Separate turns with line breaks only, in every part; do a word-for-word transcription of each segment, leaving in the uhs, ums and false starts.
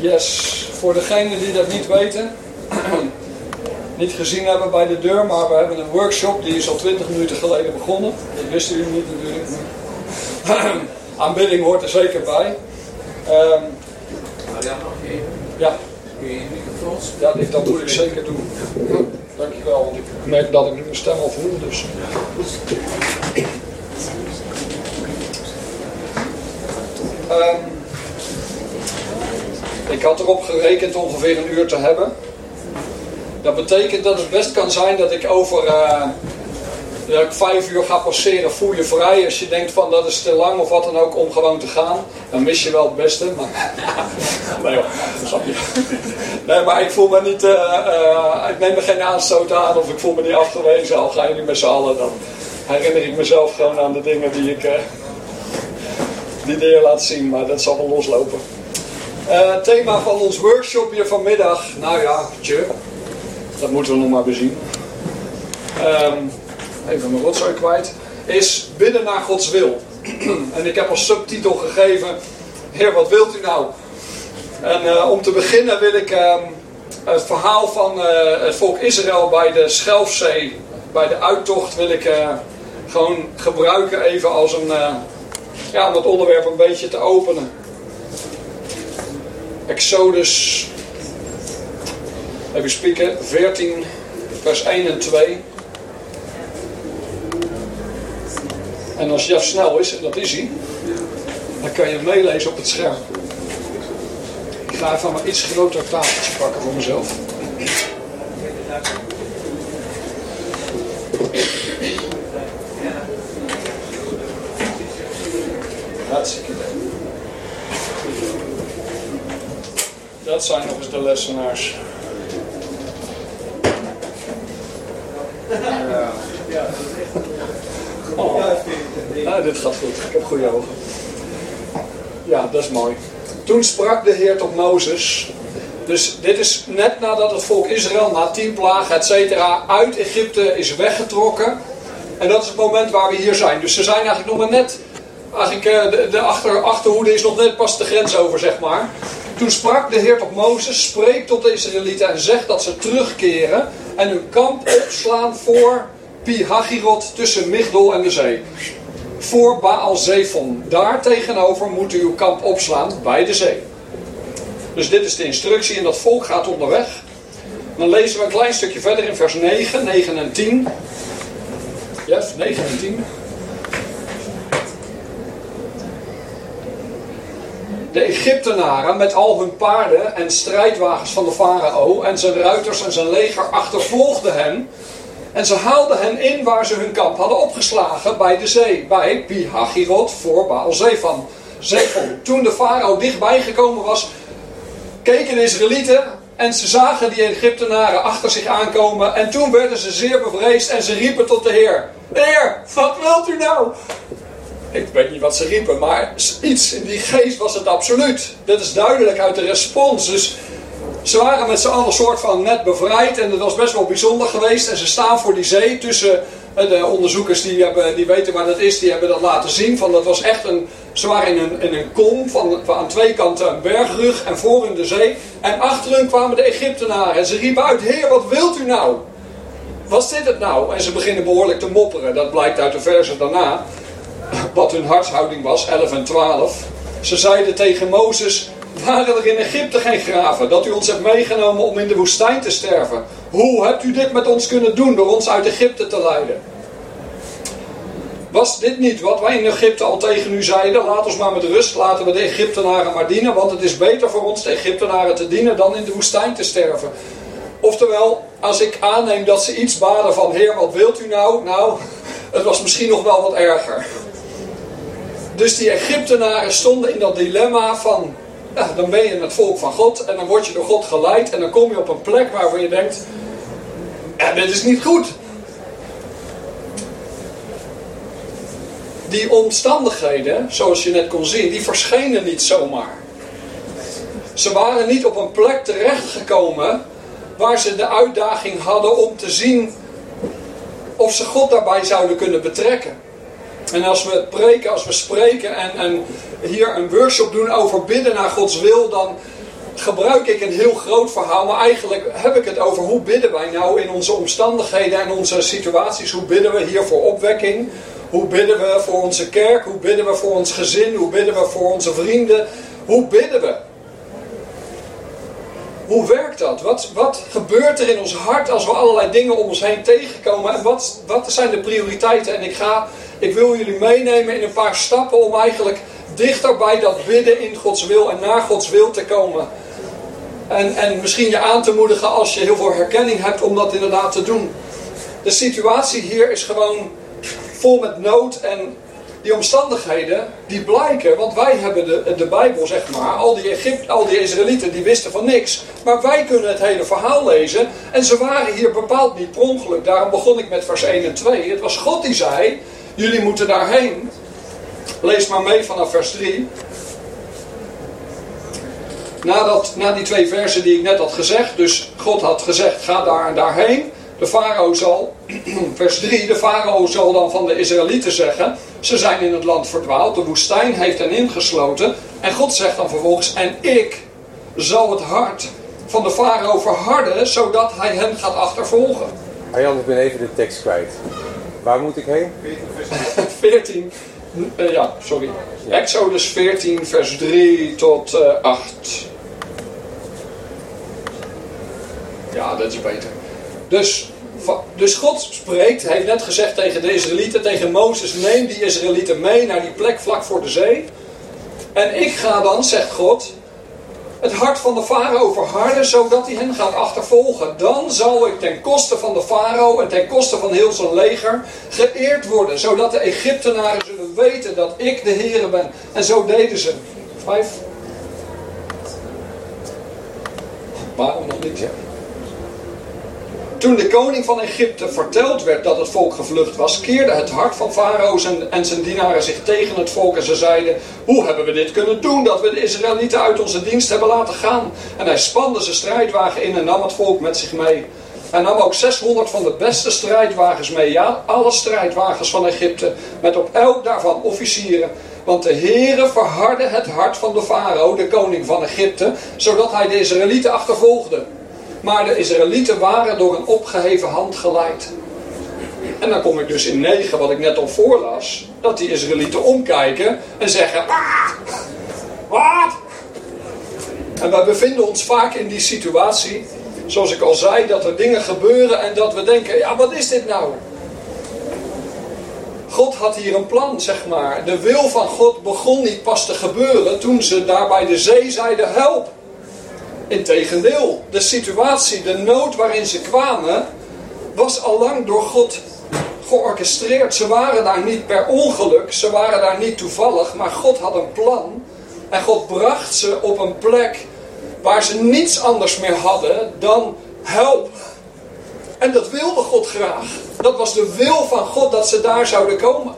Yes, voor degenen die dat niet weten, niet gezien hebben bij de deur, maar we hebben een workshop, die is al twintig minuten geleden begonnen. Dat wisten jullie niet natuurlijk. Aanbidding hoort er zeker bij. Um, ja, ja, dat moet ik zeker doen. Dankjewel, want ik merk dat ik nu mijn stem al voel. Dus. Um, ik had erop gerekend ongeveer een uur te hebben. Dat betekent dat het best kan zijn dat ik over uh, dat ik vijf uur ga passeren. Voel je vrij als je denkt van dat is te lang of wat dan ook om gewoon te gaan. Dan mis je wel het beste. Maar nee, hoor, nee, maar ik voel me niet, uh, uh, ik neem me geen aanstoot aan of ik voel me niet afgewezen. Al ga je nu met z'n allen, dan herinner ik mezelf gewoon aan de dingen die ik uh, die de Heer laat zien. Maar dat zal wel loslopen. Uh, het thema van ons workshop hier vanmiddag, nou ja, tje, dat moeten we nog maar bezien. Um, even mijn rotzooi kwijt. Is bidden naar Gods wil. En ik heb als subtitel gegeven, Heer, wat wilt u nou? En uh, om te beginnen wil ik um, het verhaal van uh, het volk Israël bij de Schelfzee, bij de uittocht, wil ik uh, gewoon gebruiken even als een, uh, ja, om het onderwerp een beetje te openen. Exodus, even spieken, veertien, vers één en twee. En als Jeff snel is, en dat is hij, dan kan je meelezen op het scherm. Ik ga even maar iets groter tafeltje pakken voor mezelf. Hartstikke. Dat zijn nog eens de lessenaars. Ja. Oh. Nou, dit gaat goed. Ik heb goede ogen. Ja, dat is mooi. Toen sprak de Heer tot Mozes. Dus dit is net nadat het volk Israël na tien plagen, et cetera, uit Egypte is weggetrokken. En dat is het moment waar we hier zijn. Dus ze zijn eigenlijk nog maar net... Eigenlijk de, de achter, achterhoede is nog net pas de grens over, zeg maar. Toen sprak de Heer tot Mozes, spreek tot de Israëlieten en zegt dat ze terugkeren en hun kamp opslaan voor Pi-Hagirot tussen Migdol en de zee. Voor Baal-Zephon. Daar tegenover moet u uw kamp opslaan bij de zee. Dus dit is de instructie en dat volk gaat onderweg. Dan lezen we een klein stukje verder in vers negen, negen en tien. Jeff, negen en tien. De Egyptenaren met al hun paarden en strijdwagens van de farao en zijn ruiters en zijn leger achtervolgden hen. En ze haalden hen in waar ze hun kamp hadden opgeslagen bij de zee, bij Pi-Hagirot voor Baal-Zephon. Toen de farao dichtbij gekomen was, keken de Israëlieten en ze zagen die Egyptenaren achter zich aankomen. En toen werden ze zeer bevreesd en ze riepen tot de Heer: Heer, wat wilt u nou? Ik weet niet wat ze riepen, maar iets in die geest was het absoluut. Dat is duidelijk uit de respons. Dus ze waren met z'n allen soort van net bevrijd en dat was best wel bijzonder geweest. En ze staan voor die zee tussen de onderzoekers die, hebben, die weten waar dat is, die hebben dat laten zien. Van dat was echt een, ze waren in een, in een kom van, van aan twee kanten een bergrug en voor hun de zee. En achter hun kwamen de Egyptenaren en ze riepen uit: Heer, wat wilt u nou? Was dit het nou? En ze beginnen behoorlijk te mopperen. Dat blijkt uit de versen daarna. Wat hun hartshouding was, elf en twaalf. Ze zeiden tegen Mozes: waren er in Egypte geen graven, dat u ons hebt meegenomen om in de woestijn te sterven? Hoe hebt u dit met ons kunnen doen door ons uit Egypte te leiden? Was dit niet wat wij in Egypte al tegen u zeiden? Laat ons maar met rust, laten we de Egyptenaren maar dienen, want het is beter voor ons de Egyptenaren te dienen dan in de woestijn te sterven. Oftewel, als ik aanneem dat ze iets baden van: Heer, wat wilt u nou? Nou, het was misschien nog wel wat erger. Dus die Egyptenaren stonden in dat dilemma van: ja, dan ben je het volk van God en dan word je door God geleid en dan kom je op een plek waarvan je denkt: ja, dit is niet goed. Die omstandigheden, zoals je net kon zien, die verschenen niet zomaar. Ze waren niet op een plek terechtgekomen waar ze de uitdaging hadden om te zien of ze God daarbij zouden kunnen betrekken. En als we preken, als we spreken en, en hier een workshop doen over bidden naar Gods wil, dan gebruik ik een heel groot verhaal, maar eigenlijk heb ik het over hoe bidden wij nou in onze omstandigheden en onze situaties. Hoe bidden we hier voor opwekking? Hoe bidden we voor onze kerk? Hoe bidden we voor ons gezin? Hoe bidden we voor onze vrienden? Hoe bidden we? Hoe werkt dat? Wat, wat gebeurt er in ons hart als we allerlei dingen om ons heen tegenkomen? En wat, wat zijn de prioriteiten? En ik, ga, ik wil jullie meenemen in een paar stappen om eigenlijk dichter bij dat bidden in Gods wil en naar Gods wil te komen. En, en misschien je aan te moedigen als je heel veel herkenning hebt om dat inderdaad te doen. De situatie hier is gewoon vol met nood en die omstandigheden die blijken, want wij hebben de, de Bijbel zeg maar, al die, Egypte, al die Israëlieten die wisten van niks. Maar wij kunnen het hele verhaal lezen en ze waren hier bepaald niet per ongeluk. Daarom begon ik met vers één en twee. Het was God die zei, jullie moeten daarheen. Lees maar mee vanaf vers drie. Nadat, na die twee versen die ik net had gezegd, dus God had gezegd, ga daar en daarheen. De farao zal, vers drie, de farao zal dan van de Israëlieten zeggen, ze zijn in het land verdwaald, de woestijn heeft hen ingesloten. En God zegt dan vervolgens, en ik zal het hart van de farao verharden, zodat hij hen gaat achtervolgen.
Arjan, ik ben even de tekst kwijt. Waar moet ik heen?
veertien, uh, ja, sorry. Ja. Exodus veertien, vers drie tot uh, acht. Ja, dat is beter. Dus, dus God spreekt, hij heeft net gezegd tegen de Israëlieten, tegen Mozes, neem die Israëlieten mee naar die plek vlak voor de zee. En ik ga dan, zegt God, het hart van de farao verharden, zodat hij hen gaat achtervolgen. Dan zal ik ten koste van de farao en ten koste van heel zijn leger geëerd worden, zodat de Egyptenaren zullen weten dat ik de Heere ben. En zo deden ze. Vijf. Waarom nog niet? Toen de koning van Egypte verteld werd dat het volk gevlucht was, keerde het hart van Farao en zijn dienaren zich tegen het volk en ze zeiden, hoe hebben we dit kunnen doen, dat we de Israëlieten uit onze dienst hebben laten gaan? En hij spande zijn strijdwagen in en nam het volk met zich mee. Hij nam ook zeshonderd van de beste strijdwagens mee, ja, alle strijdwagens van Egypte, met op elk daarvan officieren. Want de Heere verhardde het hart van de farao, de koning van Egypte, zodat hij de Israëlieten achtervolgde. Maar de Israëlieten waren door een opgeheven hand geleid. En dan kom ik dus in negen, wat ik net al voorlas, dat die Israëlieten omkijken en zeggen, wat? Wat? En wij bevinden ons vaak in die situatie, zoals ik al zei, dat er dingen gebeuren en dat we denken, ja, wat is dit nou? God had hier een plan, zeg maar. De wil van God begon niet pas te gebeuren toen ze daar bij de zee zeiden, help. Integendeel, de situatie, de nood waarin ze kwamen, was allang door God georchestreerd. Ze waren daar niet per ongeluk, ze waren daar niet toevallig, maar God had een plan. En God bracht ze op een plek waar ze niets anders meer hadden dan help. En dat wilde God graag. Dat was de wil van God dat ze daar zouden komen.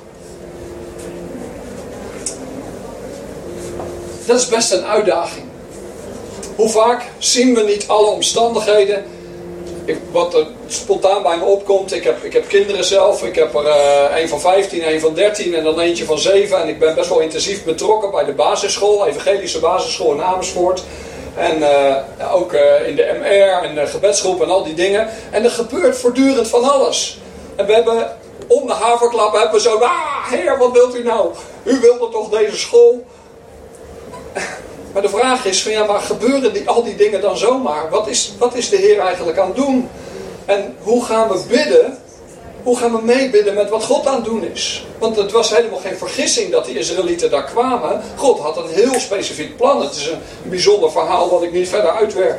Dat is best een uitdaging. Hoe vaak zien we niet alle omstandigheden? Ik, wat er spontaan bij me opkomt. Ik heb, ik heb kinderen zelf. Ik heb er uh, een van vijftien, een van dertien en dan eentje van zeven. En ik ben best wel intensief betrokken bij de basisschool. Evangelische basisschool in Amersfoort. En uh, ook uh, in de M R en de gebedsgroep en al die dingen. En er gebeurt voortdurend van alles. En we hebben om de haverklap hebben we zo. Ah, Heer, wat wilt u nou? U wilde toch deze school? Maar de vraag is, van, ja, maar gebeuren die, al die dingen dan zomaar? Wat is, wat is de Heer eigenlijk aan het doen? En hoe gaan we bidden? Hoe gaan we meebidden met wat God aan het doen is? Want het was helemaal geen vergissing dat die Israëlieten daar kwamen. God had een heel specifiek plan. Het is een bijzonder verhaal wat ik niet verder uitwerk.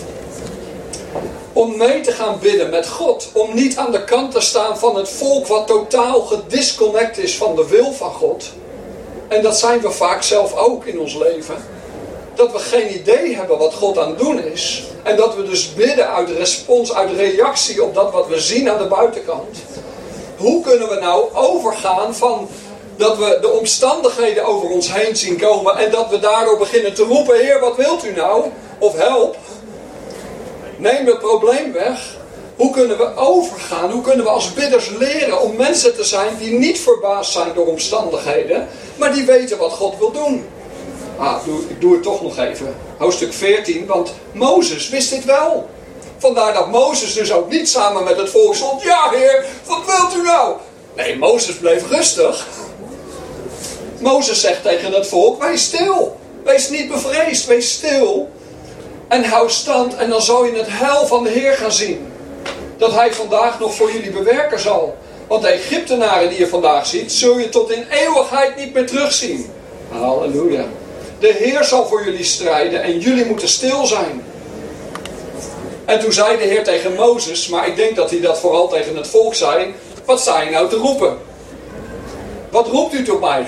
Om mee te gaan bidden met God. Om niet aan de kant te staan van het volk wat totaal gedisconnect is van de wil van God. En dat zijn we vaak zelf ook in ons leven. Dat we geen idee hebben wat God aan het doen is. En dat we dus bidden uit respons, uit reactie op dat wat we zien aan de buitenkant. Hoe kunnen we nou overgaan van dat we de omstandigheden over ons heen zien komen. En dat we daardoor beginnen te roepen, Heer, wat wilt u nou? Of help. Neem het probleem weg. Hoe kunnen we overgaan? Hoe kunnen we als bidders leren om mensen te zijn die niet verbaasd zijn door omstandigheden. Maar die weten wat God wil doen. Ah, ik doe, ik doe het toch nog even. Hoofdstuk veertien, want Mozes wist dit wel. Vandaar dat Mozes dus ook niet samen met het volk stond. Ja, heer, wat wilt u nou? Nee, Mozes bleef rustig. Mozes zegt tegen het volk, wees stil. Wees niet bevreesd, wees stil. En hou stand en dan zal je het heil van de Heer gaan zien. Dat hij vandaag nog voor jullie bewerken zal. Want de Egyptenaren die je vandaag ziet, zul je tot in eeuwigheid niet meer terugzien. Halleluja. De Heer zal voor jullie strijden en jullie moeten stil zijn. En toen zei de Heer tegen Mozes, maar ik denk dat hij dat vooral tegen het volk zei. Wat sta je nou te roepen? Wat roept u tot mij?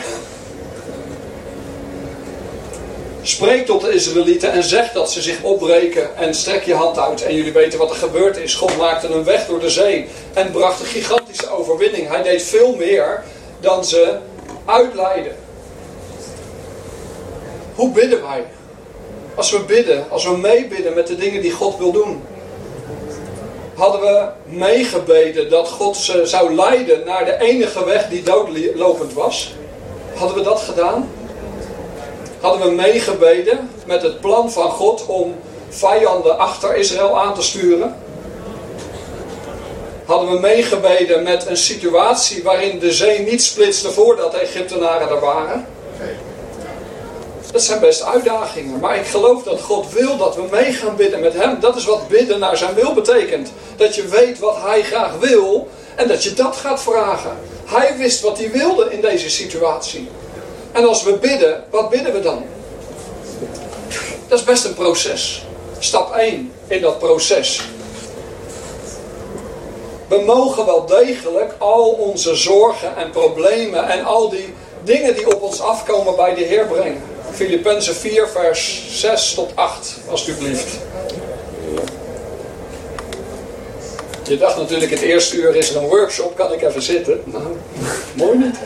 Spreek tot de Israëlieten en zeg dat ze zich opbreken en strek je hand uit. En jullie weten wat er gebeurd is. God maakte een weg door de zee en bracht een gigantische overwinning. Hij deed veel meer dan ze uitleidden. Hoe bidden wij? Als we bidden, als we meebidden met de dingen die God wil doen. Hadden we meegebeden dat God ze zou leiden naar de enige weg die doodlopend was? Hadden we dat gedaan? Hadden we meegebeden met het plan van God om vijanden achter Israël aan te sturen? Hadden we meegebeden met een situatie waarin de zee niet splitste voordat de Egyptenaren er waren? Dat zijn best uitdagingen. Maar ik geloof dat God wil dat we mee gaan bidden met hem. Dat is wat bidden naar zijn wil betekent. Dat je weet wat hij graag wil en dat je dat gaat vragen. Hij wist wat hij wilde in deze situatie. En als we bidden, wat bidden we dan? Dat is best een proces. Stap één in dat proces. We mogen wel degelijk al onze zorgen en problemen en al die dingen die op ons afkomen bij de Heer brengen. Filippenzen vier vers zes tot acht, alsjeblieft. Je dacht natuurlijk het eerste uur is er een workshop, kan ik even zitten? Nou, mooi niet.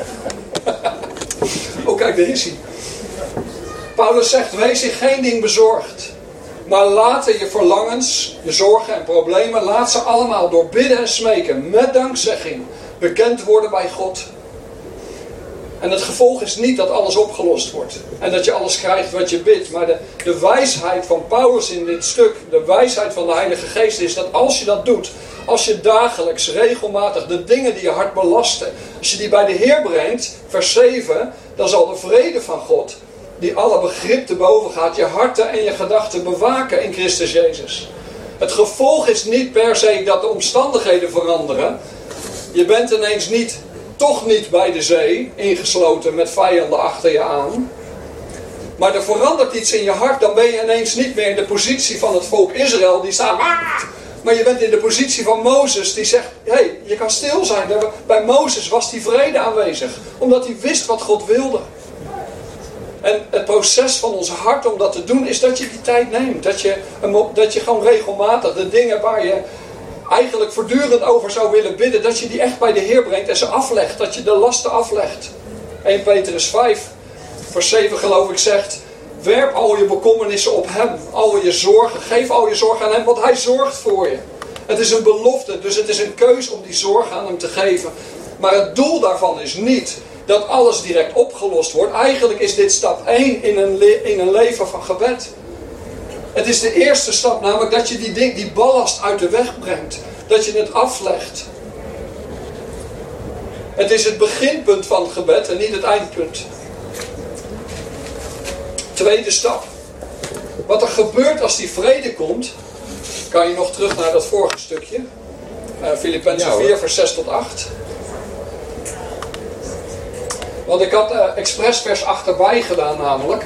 Oh kijk, daar is hij. Paulus zegt, wees in geen ding bezorgd. Maar laten je verlangens, je zorgen en problemen, laat ze allemaal door bidden en smeken, met dankzegging, bekend worden bij God. En het gevolg is niet dat alles opgelost wordt. En dat je alles krijgt wat je bidt. Maar de, de wijsheid van Paulus in dit stuk, de wijsheid van de Heilige Geest is dat als je dat doet, als je dagelijks, regelmatig de dingen die je hart belasten, als je die bij de Heer brengt, vers zeven, dan zal de vrede van God, die alle begrip te boven gaat, je harten en je gedachten bewaken in Christus Jezus. Het gevolg is niet per se dat de omstandigheden veranderen. Je bent ineens niet, toch niet bij de zee, ingesloten met vijanden achter je aan. Maar er verandert iets in je hart, dan ben je ineens niet meer in de positie van het volk Israël, die staat... Maar je bent in de positie van Mozes, die zegt, hé, hey, je kan stil zijn. Bij Mozes was die vrede aanwezig, omdat hij wist wat God wilde. En het proces van ons hart om dat te doen, is dat je die tijd neemt. Dat je, dat je gewoon regelmatig de dingen waar je eigenlijk voortdurend over zou willen bidden, dat je die echt bij de Heer brengt en ze aflegt. Dat je de lasten aflegt. Eerste Petrus vijf, vers zeven geloof ik zegt, werp al je bekommernissen op hem. Al je zorgen, geef al je zorgen aan hem, want hij zorgt voor je. Het is een belofte, dus het is een keus om die zorg aan hem te geven. Maar het doel daarvan is niet dat alles direct opgelost wordt. Eigenlijk is dit stap één in een, le- in een leven van gebed. Het is de eerste stap, namelijk dat je die, ding, die ballast uit de weg brengt. Dat je het aflegt. Het is het beginpunt van het gebed en niet het eindpunt. Tweede stap. Wat er gebeurt als die vrede komt, kan je nog terug naar dat vorige stukje. Uh, Filippenzen vier, vers zes tot acht. Want ik had uh, expres vers acht erbij gedaan namelijk.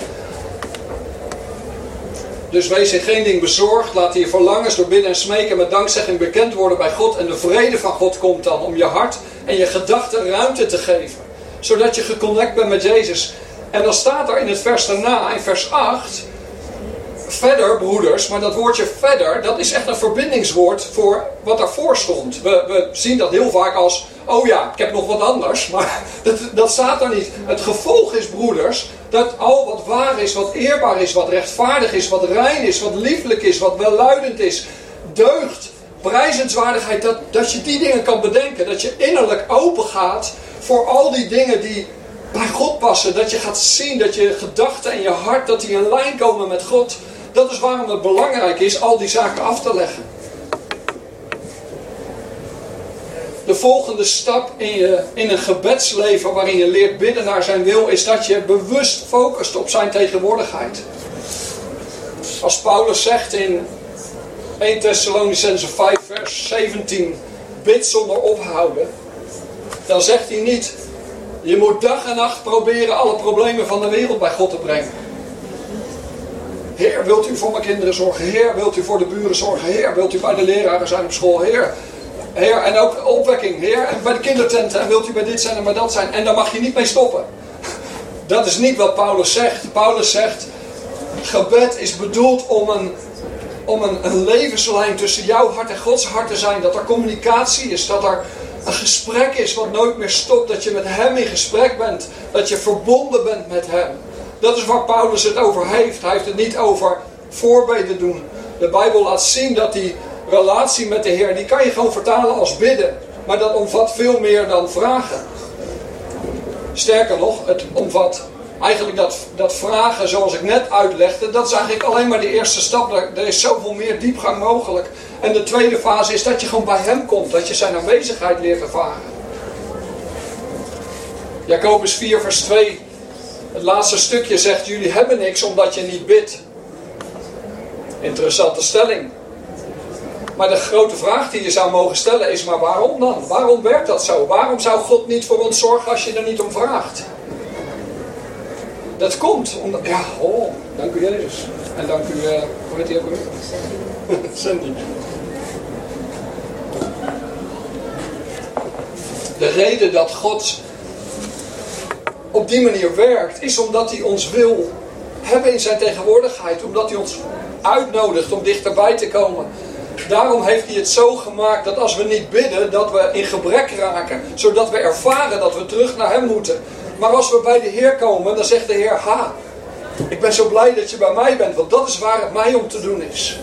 Dus wees in geen ding bezorgd. Laat je verlangens door bidden en smeken met dankzegging bekend worden bij God. En de vrede van God komt dan om je hart en je gedachten ruimte te geven. Zodat je geconnect bent met Jezus. En dan staat er in het vers daarna, in vers acht... Verder, broeders, maar dat woordje verder, dat is echt een verbindingswoord voor wat daarvoor stond. We, we zien dat heel vaak als, oh ja, ik heb nog wat anders, maar dat, dat staat er niet. Het gevolg is, broeders, dat al wat waar is, wat eerbaar is, wat rechtvaardig is, wat rein is, wat lieflijk is, wat welluidend is, deugd, prijzenswaardigheid, dat, dat je die dingen kan bedenken. Dat je innerlijk open gaat voor al die dingen die bij God passen. Dat je gaat zien dat je gedachten en je hart, dat die in lijn komen met God. Dat is waarom het belangrijk is al die zaken af te leggen. De volgende stap in, je, in een gebedsleven waarin je leert bidden naar zijn wil, is dat je bewust focust op zijn tegenwoordigheid. Als Paulus zegt in eerste Thessalonicenzen vijf vers zeventien, bid zonder ophouden. Dan zegt hij niet, je moet dag en nacht proberen alle problemen van de wereld bij God te brengen. Heer, wilt u voor mijn kinderen zorgen? Heer, wilt u voor de buren zorgen? Heer, wilt u bij de leraren zijn op school? Heer, Heer, en ook opwekking. Heer, en bij de kindertenten. En wilt u bij dit zijn en bij dat zijn? En daar mag je niet mee stoppen. Dat is niet wat Paulus zegt. Paulus zegt, gebed is bedoeld om een, om een, een levenslijn tussen jouw hart en Gods hart te zijn. Dat er communicatie is. Dat er een gesprek is wat nooit meer stopt. Dat je met hem in gesprek bent. Dat je verbonden bent met hem. Dat is waar Paulus het over heeft. Hij heeft het niet over voorbeden doen. De Bijbel laat zien dat die relatie met de Heer, die kan je gewoon vertalen als bidden. Maar dat omvat veel meer dan vragen. Sterker nog, het omvat eigenlijk dat, dat vragen zoals ik net uitlegde. Dat is eigenlijk alleen maar de eerste stap. Er is zoveel meer diepgang mogelijk. En de tweede fase is dat je gewoon bij hem komt. Dat je zijn aanwezigheid leert ervaren. Jacobus vier vers twee. Het laatste stukje zegt, jullie hebben niks omdat je niet bidt. Interessante stelling. Maar de grote vraag die je zou mogen stellen is, maar waarom dan? Waarom werkt dat zo? Waarom zou God niet voor ons zorgen als je er niet om vraagt? Dat komt omdat... Ja, oh, dank u Jezus. En dank u, uh, hoe heet die ook weer? Sandy. De reden dat God op die manier werkt, is omdat hij ons wil hebben in zijn tegenwoordigheid. Omdat hij ons uitnodigt om dichterbij te komen. Daarom heeft hij het zo gemaakt dat als we niet bidden, dat we in gebrek raken. Zodat we ervaren dat we terug naar hem moeten. Maar als we bij de Heer komen, dan zegt de Heer, ha, ik ben zo blij dat je bij mij bent. Want dat is waar het mij om te doen is.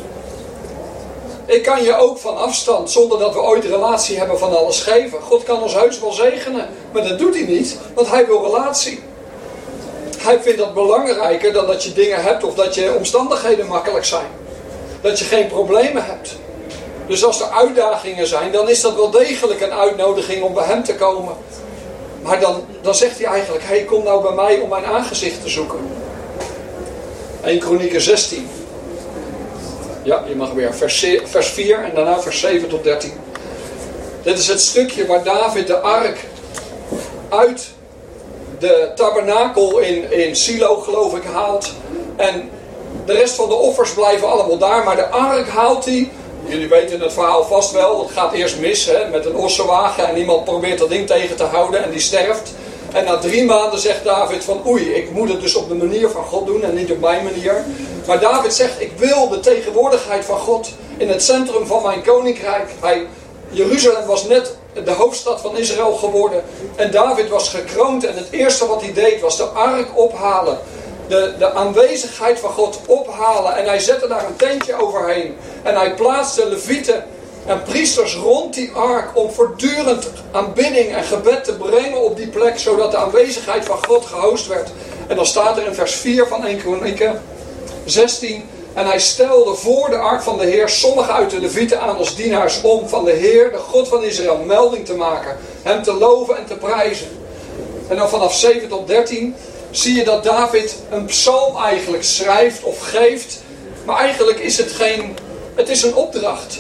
Ik kan je ook van afstand, zonder dat we ooit relatie hebben, van alles geven. God kan ons heus wel zegenen. Maar dat doet hij niet, want hij wil relatie. Hij vindt dat belangrijker dan dat je dingen hebt of dat je omstandigheden makkelijk zijn. Dat je geen problemen hebt. Dus als er uitdagingen zijn, dan is dat wel degelijk een uitnodiging om bij hem te komen. Maar dan, dan zegt hij eigenlijk, hey, kom nou bij mij om mijn aangezicht te zoeken. eerste Kronieken zestien. Ja, je mag weer vers, vers vier en daarna vers zeven tot dertien. Dit is het stukje waar David de ark uit de tabernakel in, in Silo, geloof ik, haalt. En de rest van de offers blijven allemaal daar, maar de ark haalt hij. Jullie weten het verhaal vast wel. Het gaat eerst mis hè, met een ossenwagen en iemand probeert dat ding tegen te houden en die sterft. En na drie maanden zegt David van oei, ik moet het dus op de manier van God doen en niet op mijn manier. Maar David zegt, ik wil de tegenwoordigheid van God in het centrum van mijn koninkrijk. Hij, Jeruzalem was net de hoofdstad van Israël geworden. En David was gekroond en het eerste wat hij deed was de ark ophalen. De, de aanwezigheid van God ophalen. En hij zette daar een tentje overheen. En hij plaatste levieten en priesters rond die ark om voortdurend aanbidding en gebed te brengen op die plek, zodat de aanwezigheid van God gehost werd. En dan staat er in vers vier van eerste Kronieken zestien... En hij stelde voor de ark van de Heer sommigen uit de levieten aan als dienaars om van de Heer, de God van Israël, melding te maken. Hem te loven en te prijzen. En dan vanaf zeven tot dertien zie je dat David een psalm eigenlijk schrijft of geeft. Maar eigenlijk is het geen... Het is een opdracht.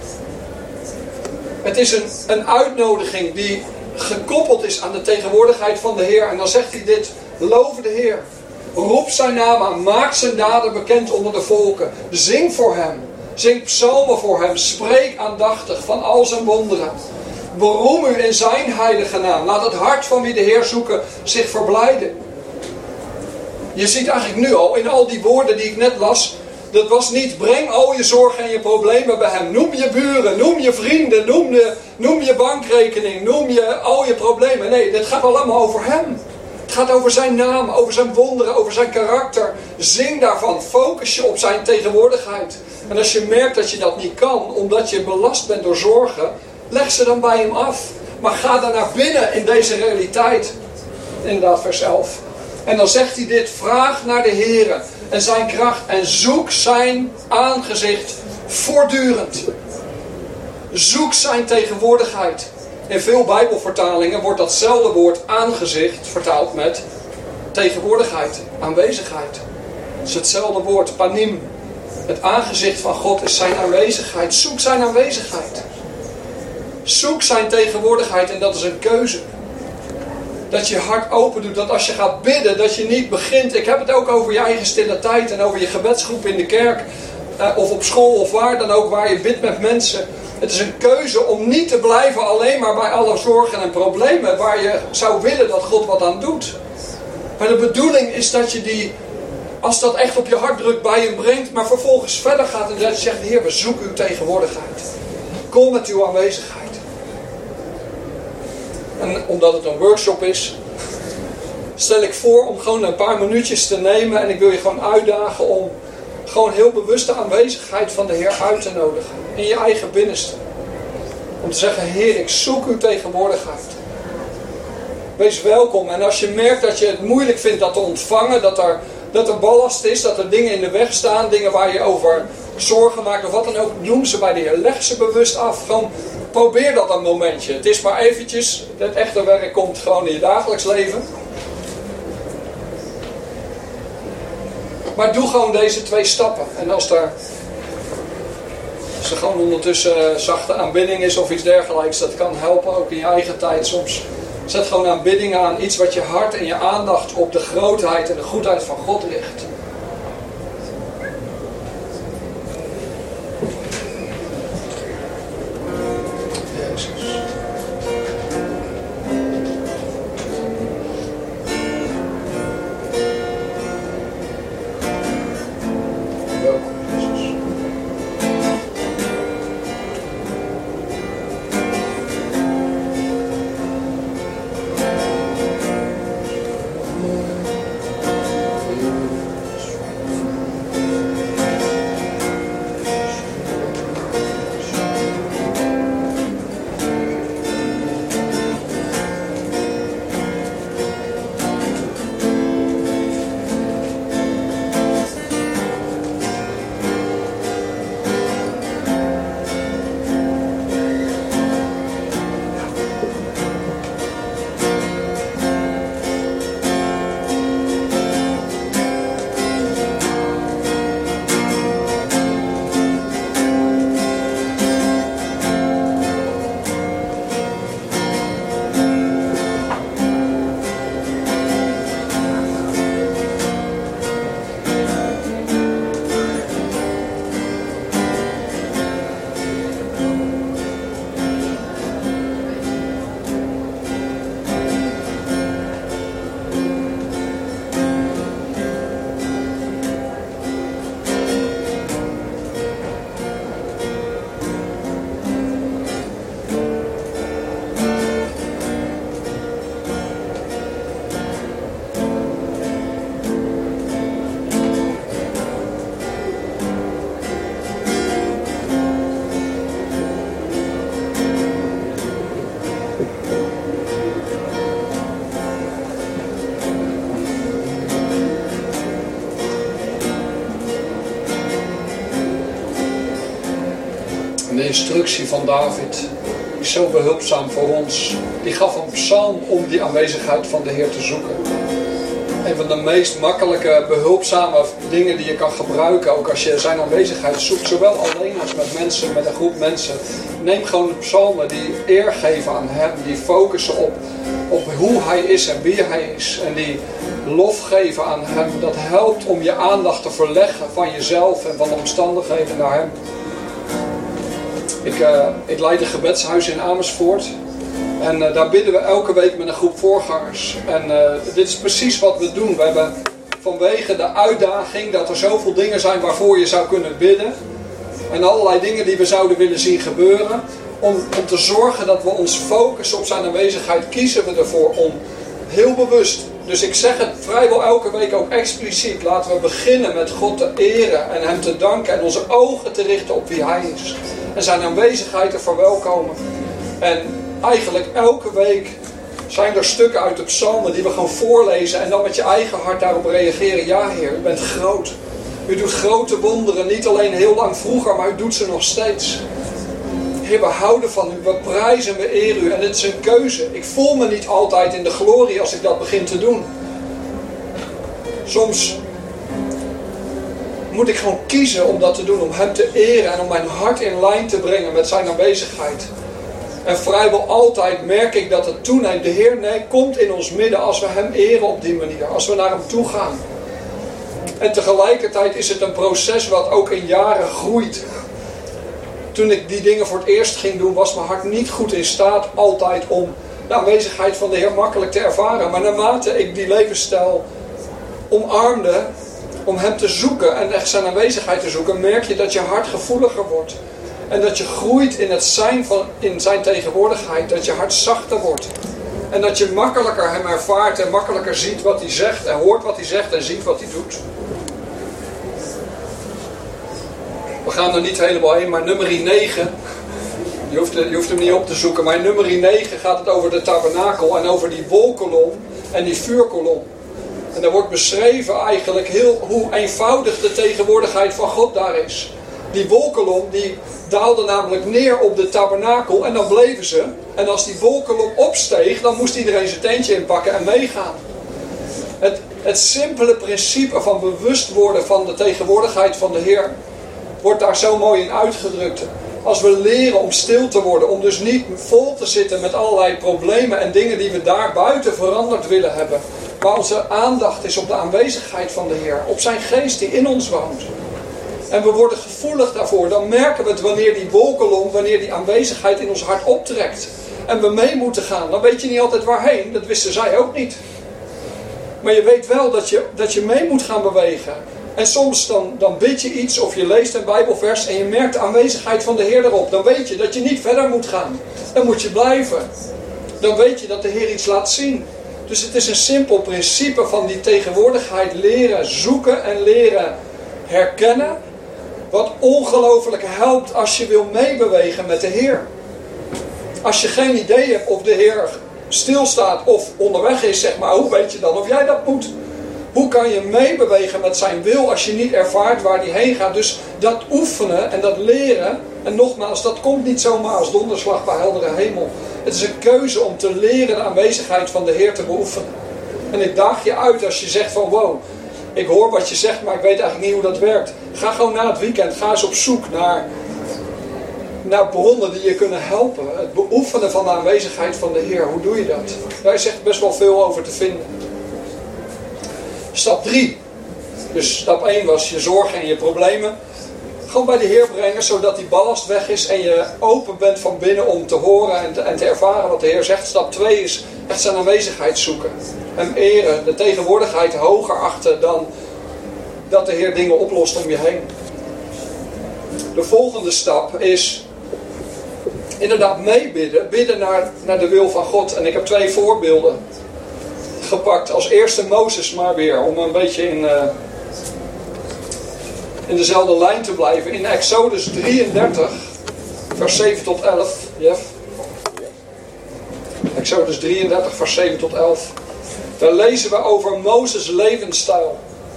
Het is een, een uitnodiging die gekoppeld is aan de tegenwoordigheid van de Heer. En dan zegt hij dit: loof de Heer. Roep zijn naam aan. Maak zijn daden bekend onder de volken. Zing voor hem. Zing psalmen voor hem. Spreek aandachtig van al zijn wonderen. Beroem u in zijn heilige naam. Laat het hart van wie de Heer zoeken zich verblijden. Je ziet eigenlijk nu al in al die woorden die ik net las. Dat was niet breng al je zorgen en je problemen bij hem. Noem je buren, noem je vrienden, noem je, noem je bankrekening, noem je al je problemen. Nee, dit gaat allemaal over hem. Het gaat over zijn naam, over zijn wonderen, over zijn karakter. Zing daarvan, focus je op zijn tegenwoordigheid. En als je merkt dat je dat niet kan, omdat je belast bent door zorgen, leg ze dan bij hem af. Maar ga dan naar binnen in deze realiteit. inderdaad vers elf. En dan zegt hij dit, vraag naar de Heere en zijn kracht en zoek zijn aangezicht voortdurend. Zoek zijn tegenwoordigheid. In veel Bijbelvertalingen wordt datzelfde woord aangezicht vertaald met tegenwoordigheid, aanwezigheid. Het is hetzelfde woord, panim. Het aangezicht van God is zijn aanwezigheid. Zoek zijn aanwezigheid. Zoek zijn tegenwoordigheid en dat is een keuze. Dat je je hart open doet, dat als je gaat bidden, dat je niet begint. Ik heb het ook over je eigen stille tijd en over je gebedsgroep in de kerk. Eh, of op school of waar dan ook, waar je bidt met mensen. Het is een keuze om niet te blijven alleen maar bij alle zorgen en problemen waar je zou willen dat God wat aan doet. Maar de bedoeling is dat je die, als dat echt op je hart drukt, bij je brengt, maar vervolgens verder gaat en dat je zegt, Heer, we zoeken uw tegenwoordigheid. Kom met uw aanwezigheid. En omdat het een workshop is, stel ik voor om gewoon een paar minuutjes te nemen en ik wil je gewoon uitdagen om gewoon heel bewust de aanwezigheid van de Heer uit te nodigen. In je eigen binnenste. Om te zeggen, Heer, ik zoek uw tegenwoordigheid. Wees welkom. En als je merkt dat je het moeilijk vindt dat te ontvangen, dat er, dat er ballast is, dat er dingen in de weg staan, dingen waar je over zorgen maakt of wat dan ook, noem ze bij de Heer. Leg ze bewust af. Gewoon probeer dat een momentje. Het is maar eventjes. Het echte werk komt gewoon in je dagelijks leven. Maar doe gewoon deze twee stappen. En als er, als er gewoon ondertussen zachte aanbidding is of iets dergelijks, dat kan helpen, ook in je eigen tijd soms. Zet gewoon aanbidding aan, iets wat je hart en je aandacht op de grootheid en de goedheid van God richt. Jezus. Welkom, Jezus. De instructie van David is zo behulpzaam voor ons. Die gaf een psalm om die aanwezigheid van de Heer te zoeken. Een van de meest makkelijke, behulpzame dingen die je kan gebruiken, ook als je zijn aanwezigheid zoekt, zowel alleen als met mensen, met een groep mensen. Neem gewoon de psalmen die eer geven aan hem, die focussen op, op hoe hij is en wie hij is. En die lof geven aan hem. Dat helpt om je aandacht te verleggen van jezelf en van de omstandigheden naar hem. Ik, uh, ik leid een gebedshuis in Amersfoort. En uh, daar bidden we elke week met een groep voorgangers. En uh, dit is precies wat we doen. We hebben vanwege de uitdaging dat er zoveel dingen zijn waarvoor je zou kunnen bidden. En allerlei dingen die we zouden willen zien gebeuren. Om, om te zorgen dat we ons focussen op zijn aanwezigheid, kiezen we ervoor om heel bewust. Dus ik zeg het vrijwel elke week ook expliciet. Laten we beginnen met God te eren en hem te danken. En onze ogen te richten op wie hij is. En zijn aanwezigheid te verwelkomen. En eigenlijk elke week Zijn er stukken uit de psalmen die we gewoon voorlezen en dan met je eigen hart daarop reageren? Ja, Heer, u bent groot. U doet grote wonderen, niet alleen heel lang vroeger, maar u doet ze nog steeds. Heer, we houden van u, we prijzen, we eren u en het is een keuze. Ik voel me niet altijd in de glorie als ik dat begin te doen. Soms moet ik gewoon kiezen om dat te doen, om hem te eren en om mijn hart in lijn te brengen met zijn aanwezigheid. En vrijwel altijd merk ik dat het toeneemt. De Heer nee, komt in ons midden als we hem eren op die manier, als we naar hem toe gaan. En tegelijkertijd is het een proces wat ook in jaren groeit. Toen ik die dingen voor het eerst ging doen, was mijn hart niet goed in staat altijd om de aanwezigheid van de Heer makkelijk te ervaren. Maar naarmate ik die levensstijl omarmde, om hem te zoeken en echt zijn aanwezigheid te zoeken, merk je dat je hart gevoeliger wordt. En dat je groeit in het zijn van in zijn tegenwoordigheid, dat je hart zachter wordt. En dat je makkelijker hem ervaart en makkelijker ziet wat hij zegt en hoort wat hij zegt en ziet wat hij doet. We gaan er niet helemaal heen, maar nummer negen, je hoeft, je hoeft hem niet op te zoeken, maar in nummer negen gaat het over de tabernakel en over die wolkolom en die vuurkolom. En daar wordt beschreven eigenlijk heel, hoe eenvoudig de tegenwoordigheid van God daar is. Die wolkolom die daalde namelijk neer op de tabernakel en dan bleven ze. En als die wolkolom opsteeg, dan moest iedereen zijn tentje inpakken en meegaan. Het, het simpele principe van bewust worden van de tegenwoordigheid van de Heer wordt daar zo mooi in uitgedrukt. Als we leren om stil te worden, om dus niet vol te zitten met allerlei problemen en dingen die we daar buiten veranderd willen hebben. Maar onze aandacht is op de aanwezigheid van de Heer, op zijn geest die in ons woont. En we worden gevoelig daarvoor. Dan merken we het wanneer die wolkolom, wanneer die aanwezigheid in ons hart optrekt. En we mee moeten gaan. Dan weet je niet altijd waarheen. Dat wisten zij ook niet. Maar je weet wel dat je, dat je mee moet gaan bewegen. En soms dan, dan bid je iets of je leest een Bijbelvers en je merkt de aanwezigheid van de Heer erop. Dan weet je dat je niet verder moet gaan. Dan moet je blijven. Dan weet je dat de Heer iets laat zien. Dus het is een simpel principe van die tegenwoordigheid leren zoeken en leren herkennen. Wat ongelooflijk helpt als je wil meebewegen met de Heer. Als je geen idee hebt of de Heer stilstaat of onderweg is, zeg maar, hoe weet je dan of jij dat moet? Hoe kan je meebewegen met zijn wil als je niet ervaart waar hij heen gaat? Dus dat oefenen en dat leren, en nogmaals, dat komt niet zomaar als donderslag bij heldere hemel. Het is een keuze om te leren de aanwezigheid van de Heer te beoefenen. En ik daag je uit als je zegt van wow, ik hoor wat je zegt, maar ik weet eigenlijk niet hoe dat werkt. Ga gewoon na het weekend, ga eens op zoek naar, naar bronnen die je kunnen helpen. Het beoefenen van de aanwezigheid van de Heer. Hoe doe je dat? Daar is echt best wel veel over te vinden. Stap drie. Dus stap één was je zorgen en je problemen. Gewoon bij de Heer brengen, zodat die ballast weg is en je open bent van binnen om te horen en te, en te ervaren wat de Heer zegt. Stap twee is echt zijn aanwezigheid zoeken. Hem eren, de tegenwoordigheid hoger achten dan dat de Heer dingen oplost om je heen. De volgende stap is inderdaad meebidden, bidden naar, naar de wil van God. En ik heb twee voorbeelden gepakt. Als eerste Mozes maar weer, om een beetje in, uh, in dezelfde lijn te blijven. In Exodus drieëndertig, vers zeven tot elf. Jeff? Exodus drieëndertig, vers zeven tot elf. Daar lezen we over Mozes' levensstijl.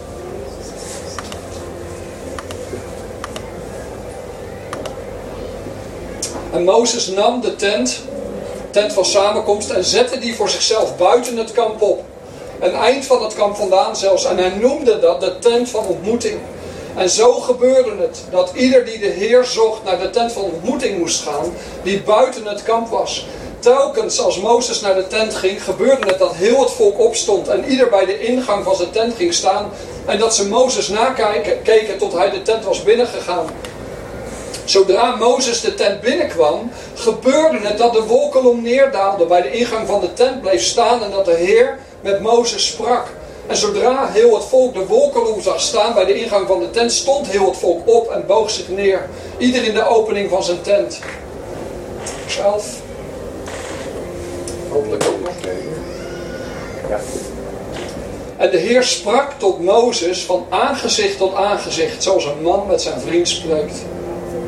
En Mozes nam de tent, tent van samenkomst, en zette die voor zichzelf buiten het kamp op. Een eind van het kamp vandaan zelfs. En hij noemde dat de tent van ontmoeting. En zo gebeurde het dat ieder die de Heer zocht naar de tent van ontmoeting moest gaan, die buiten het kamp was. Telkens als Mozes naar de tent ging, gebeurde het dat heel het volk opstond en ieder bij de ingang van zijn tent ging staan en dat ze Mozes nakeken tot hij de tent was binnengegaan. Zodra Mozes de tent binnenkwam, gebeurde het dat de wolkolom neerdaalde, bij de ingang van de tent bleef staan en dat de Heer met Mozes sprak. En zodra heel het volk de wolkolom zag staan bij de ingang van de tent, stond heel het volk op en boog zich neer. Ieder in de opening van zijn tent. Vers elf. Hopelijk ook nog.
Ja.
En de Heer sprak tot Mozes van aangezicht tot aangezicht, zoals een man met zijn vriend spreekt.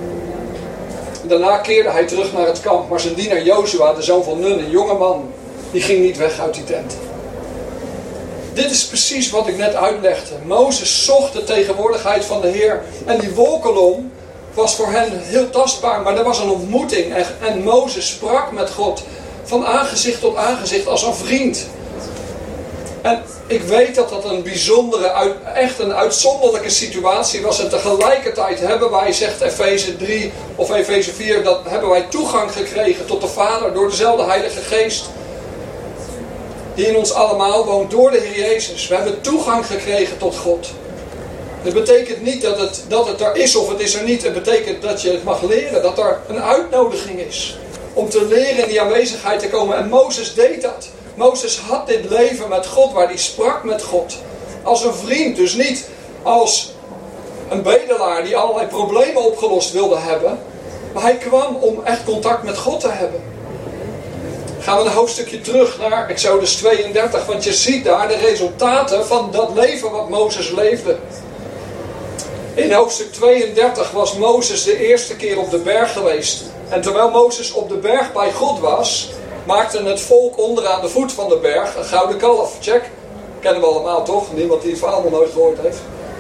En daarna keerde hij terug naar het kamp, maar zijn dienaar Jozua, de zoon van Nun, een jonge man, die ging niet weg uit die tent. Dit is precies wat ik net uitlegde. Mozes zocht de tegenwoordigheid van de Heer. En die wolkolom was voor hen heel tastbaar. Maar er was een ontmoeting. En, en Mozes sprak met God. Van aangezicht tot aangezicht als een vriend. En ik weet dat dat een bijzondere, echt een uitzonderlijke situatie was. En tegelijkertijd hebben wij, zegt Efeze drie of Efeze vier, dat hebben wij toegang gekregen tot de Vader door dezelfde Heilige Geest. Die in ons allemaal woont door de Heer Jezus. We hebben toegang gekregen tot God. Het betekent niet dat het, dat het er is of het is er niet. Het betekent dat je het mag leren. Dat er een uitnodiging is. Om te leren in die aanwezigheid te komen. En Mozes deed dat. Mozes had dit leven met God. Waar hij sprak met God. Als een vriend. Dus niet als een bedelaar die allerlei problemen opgelost wilde hebben. Maar hij kwam om echt contact met God te hebben. Gaan we een hoofdstukje terug naar Exodus tweeëndertig. Want je ziet daar de resultaten van dat leven wat Mozes leefde. In hoofdstuk tweeëndertig was Mozes de eerste keer op de berg geweest. En terwijl Mozes op de berg bij God was, maakte het volk onderaan de voet van de berg een gouden kalf. Check. Kennen we allemaal toch? Niemand die het verhaal nog nooit gehoord heeft.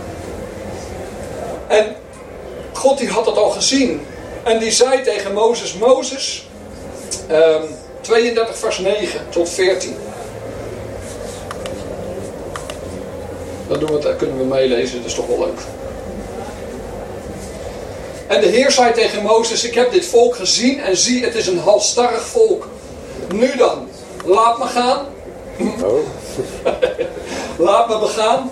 En God die had dat al gezien. En die zei tegen Mozes, Mozes... Um, tweeëndertig vers negen tot veertien. Dat, doen we, dat kunnen we meelezen, dat is toch wel leuk. En de Heer zei tegen Mozes, ik heb dit volk gezien en zie, het is een halsstarrig volk. Nu dan, laat me gaan.
Oh.
Laat me begaan.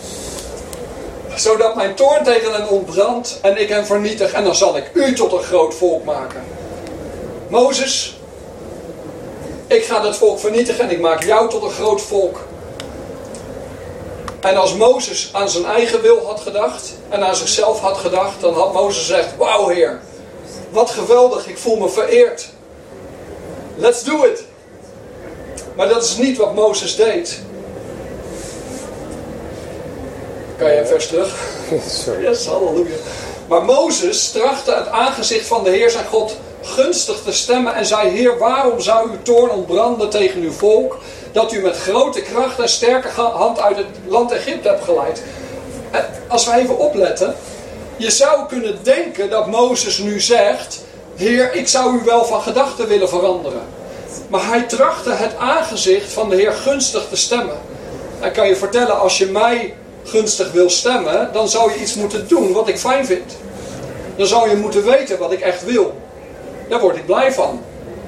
Zodat mijn toorn tegen hen ontbrandt en ik hen vernietig. En dan zal ik u tot een groot volk maken. Mozes... Ik ga dat volk vernietigen en ik maak jou tot een groot volk. En als Mozes aan zijn eigen wil had gedacht en aan zichzelf had gedacht, dan had Mozes gezegd, wauw Heer, wat geweldig, ik voel me vereerd. Let's do it. Maar dat is niet wat Mozes deed. Kan je een vers terug?
Sorry.
Yes, halleluja. Maar Mozes trachtte het aangezicht van de Heer zijn God gunstig te stemmen en zei, Heer, waarom zou uw toorn ontbranden tegen uw volk, dat u met grote kracht en sterke hand uit het land Egypte hebt geleid? En als we even opletten, je zou kunnen denken dat Mozes nu zegt, Heer, ik zou u wel van gedachten willen veranderen. Maar hij trachtte het aangezicht van de Heer gunstig te stemmen. En kan je vertellen, als je mij gunstig wil stemmen, dan zou je iets moeten doen wat ik fijn vind. Dan zou je moeten weten wat ik echt wil. Daar word ik blij van.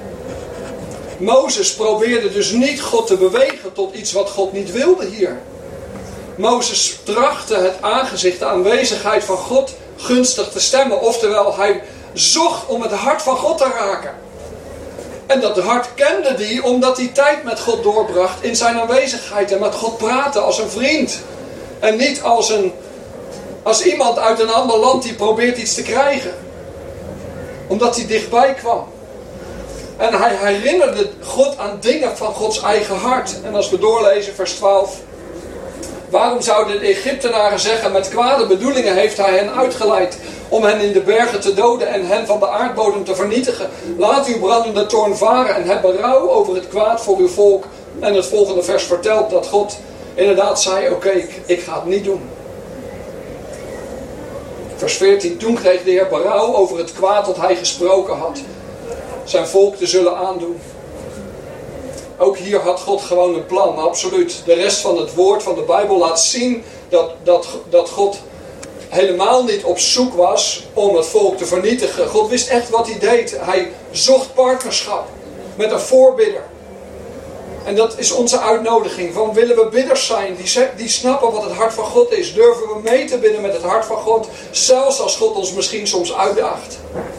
Mozes probeerde dus niet God te bewegen tot iets wat God niet wilde hier. Mozes trachtte het aangezicht, de aanwezigheid van God gunstig te stemmen. Oftewel, hij zocht om het hart van God te raken. En dat hart kende hij omdat hij tijd met God doorbracht in zijn aanwezigheid. En met God praatte als een vriend. En niet als, een, als iemand uit een ander land die probeert iets te krijgen. Omdat hij dichtbij kwam. En hij herinnerde God aan dingen van Gods eigen hart. En als we doorlezen vers twaalf. Waarom zouden de Egyptenaren zeggen, met kwade bedoelingen heeft hij hen uitgeleid om hen in de bergen te doden en hen van de aardbodem te vernietigen. Laat uw brandende toorn varen en heb berouw over het kwaad voor uw volk. En het volgende vers vertelt dat God inderdaad zei, oké, okay, ik, ik ga het niet doen. Vers veertien, toen kreeg de Heer berouw over het kwaad dat hij gesproken had. Zijn volk te zullen aandoen. Ook hier had God gewoon een plan, absoluut. De rest van het woord van de Bijbel laat zien dat, dat, dat God helemaal niet op zoek was om het volk te vernietigen. God wist echt wat hij deed. Hij zocht partnerschap met een voorbidder. En dat is onze uitnodiging. Van willen we bidders zijn die, die snappen wat het hart van God is? Durven we mee te bidden met het hart van God? Zelfs als God ons misschien soms uitdaagt.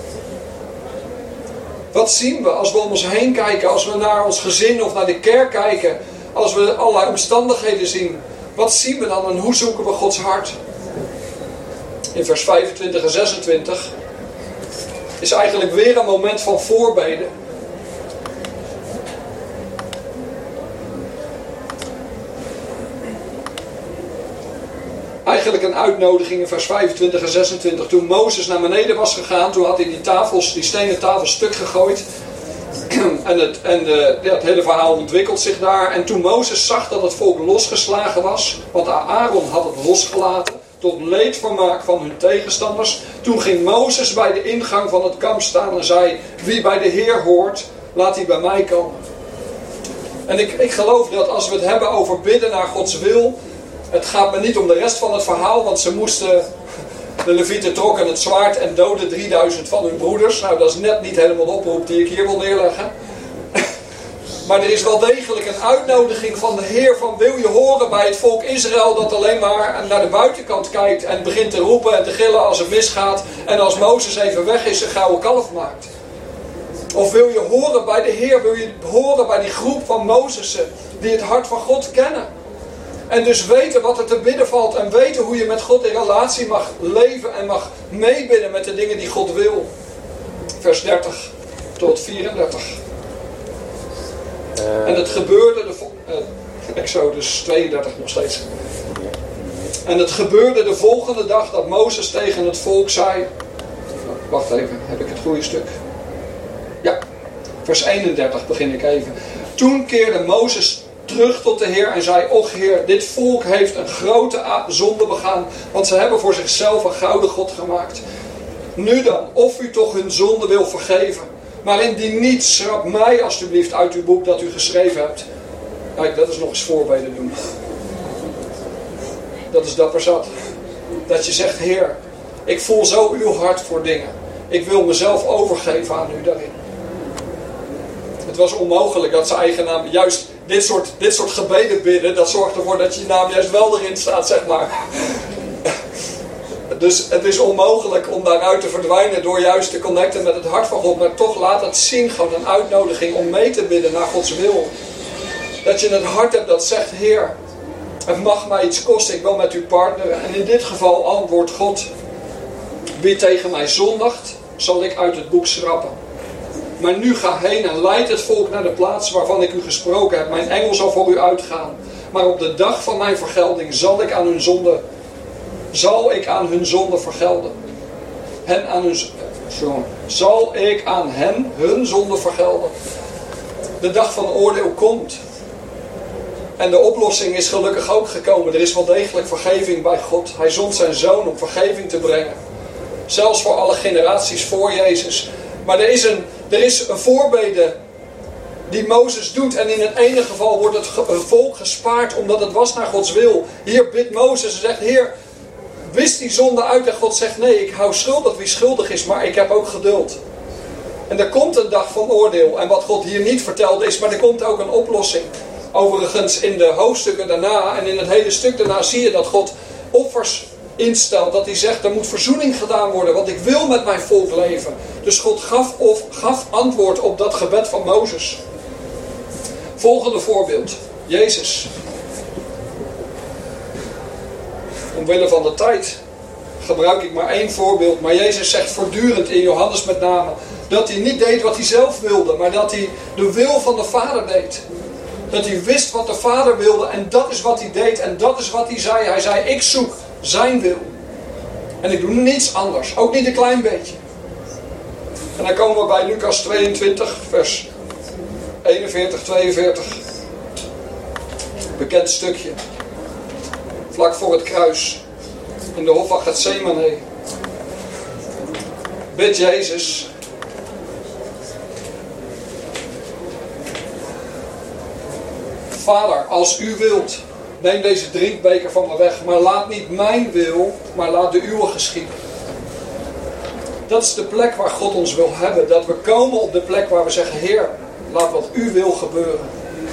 Wat zien we als we om ons heen kijken? Als we naar ons gezin of naar de kerk kijken? Als we allerlei omstandigheden zien? Wat zien we dan en hoe zoeken we Gods hart? In vers vijfentwintig en zesentwintig is eigenlijk weer een moment van voorbeden. Eigenlijk een uitnodiging in vers vijfentwintig en zesentwintig. Toen Mozes naar beneden was gegaan, toen had hij die tafels, die stenen tafels stuk gegooid. en het, en de, ja, het hele verhaal ontwikkelt zich daar. En toen Mozes zag dat het volk losgeslagen was, want Aaron had het losgelaten, tot leedvermaak van hun tegenstanders. Toen ging Mozes bij de ingang van het kamp staan en zei: wie bij de Heer hoort, laat hij bij mij komen. En ik, ik geloof dat als we het hebben over bidden naar Gods wil, het gaat me niet om de rest van het verhaal, want ze moesten, de Levieten trokken het zwaard en doodden drieduizend van hun broeders. Nou, dat is net niet helemaal de oproep die ik hier wil neerleggen. Maar er is wel degelijk een uitnodiging van de Heer van: wil je horen bij het volk Israël dat alleen maar naar de buitenkant kijkt en begint te roepen en te gillen als het misgaat en als Mozes even weg is een gouden kalf maakt? Of wil je horen bij de Heer, wil je horen bij die groep van Mozessen die het hart van God kennen? En dus weten wat er te bidden valt en weten hoe je met God in relatie mag leven en mag meebidden met de dingen die God wil. Vers dertig tot vierendertig. Uh, en het gebeurde, de vo- uh, Exodus tweeëndertig nog steeds. En het gebeurde de volgende dag dat Mozes tegen het volk zei... Wacht even, heb ik het goede stuk? Ja, vers eenendertig begin ik even. Toen keerde Mozes terug tot de Heer en zei: Och Heer, dit volk heeft een grote zonde begaan, want ze hebben voor zichzelf een gouden god gemaakt. Nu dan, of u toch hun zonde wil vergeven. Maar indien niet, schrap mij alstublieft uit uw boek dat u geschreven hebt. Kijk, dat is nog eens voorbeden doen. Dat is dapper zat. Dat je zegt: Heer, ik voel zo uw hart voor dingen. Ik wil mezelf overgeven aan u daarin. Het was onmogelijk dat zijn eigen naam, juist dit soort, dit soort gebeden bidden, dat zorgt ervoor dat je naam juist wel erin staat, zeg maar. Dus het is onmogelijk om daaruit te verdwijnen door juist te connecten met het hart van God. Maar toch laat het zien, gewoon een uitnodiging om mee te bidden naar Gods wil. Dat je het hart hebt dat zegt: Heer, het mag mij iets kosten, ik wil met u partneren. En in dit geval antwoordt God: wie tegen mij zondigt, zal ik uit het boek schrappen. Maar nu ga heen en leid het volk naar de plaats waarvan ik u gesproken heb. Mijn engel zal voor u uitgaan. Maar op de dag van mijn vergelding zal ik aan hun zonde, zal ik aan hun zonde vergelden. Hen aan hun, sorry, zal ik aan hen hun zonde vergelden. De dag van oordeel komt. En de oplossing is gelukkig ook gekomen. Er is wel degelijk vergeving bij God. Hij zond zijn zoon om vergeving te brengen. Zelfs voor alle generaties voor Jezus. Maar er is een, er is een voorbede die Mozes doet. En in het ene geval wordt het volk gespaard omdat het was naar Gods wil. Hier bidt Mozes en zegt: Heer, wist die zonde uit. En God zegt: nee, ik hou schuldig wie schuldig is, maar ik heb ook geduld. En er komt een dag van oordeel. En wat God hier niet vertelde is, maar er komt ook een oplossing. Overigens in de hoofdstukken daarna en in het hele stuk daarna zie je dat God offers instelt. Dat hij zegt: er moet verzoening gedaan worden, want ik wil met mijn volk leven. Dus God gaf, of, gaf antwoord op dat gebed van Mozes. Volgende voorbeeld. Jezus. Omwille van de tijd gebruik ik maar één voorbeeld. Maar Jezus zegt voortdurend, in Johannes met name, dat hij niet deed wat hij zelf wilde, maar dat hij de wil van de Vader deed. Dat hij wist wat de Vader wilde en dat is wat hij deed en dat is wat hij zei. Hij zei: ik zoek zijn wil. En ik doe niets anders. Ook niet een klein beetje. En dan komen we bij Lucas tweeëntwintig, vers eenenveertig, tweeënveertig. Bekend stukje. Vlak voor het kruis. In de hof van Getsemane. Bidt Jezus: Vader, als u wilt, neem deze drinkbeker van me weg. Maar laat niet mijn wil, maar laat de uwe geschieden. Dat is de plek waar God ons wil hebben. Dat we komen op de plek waar we zeggen: Heer, laat wat u wil gebeuren.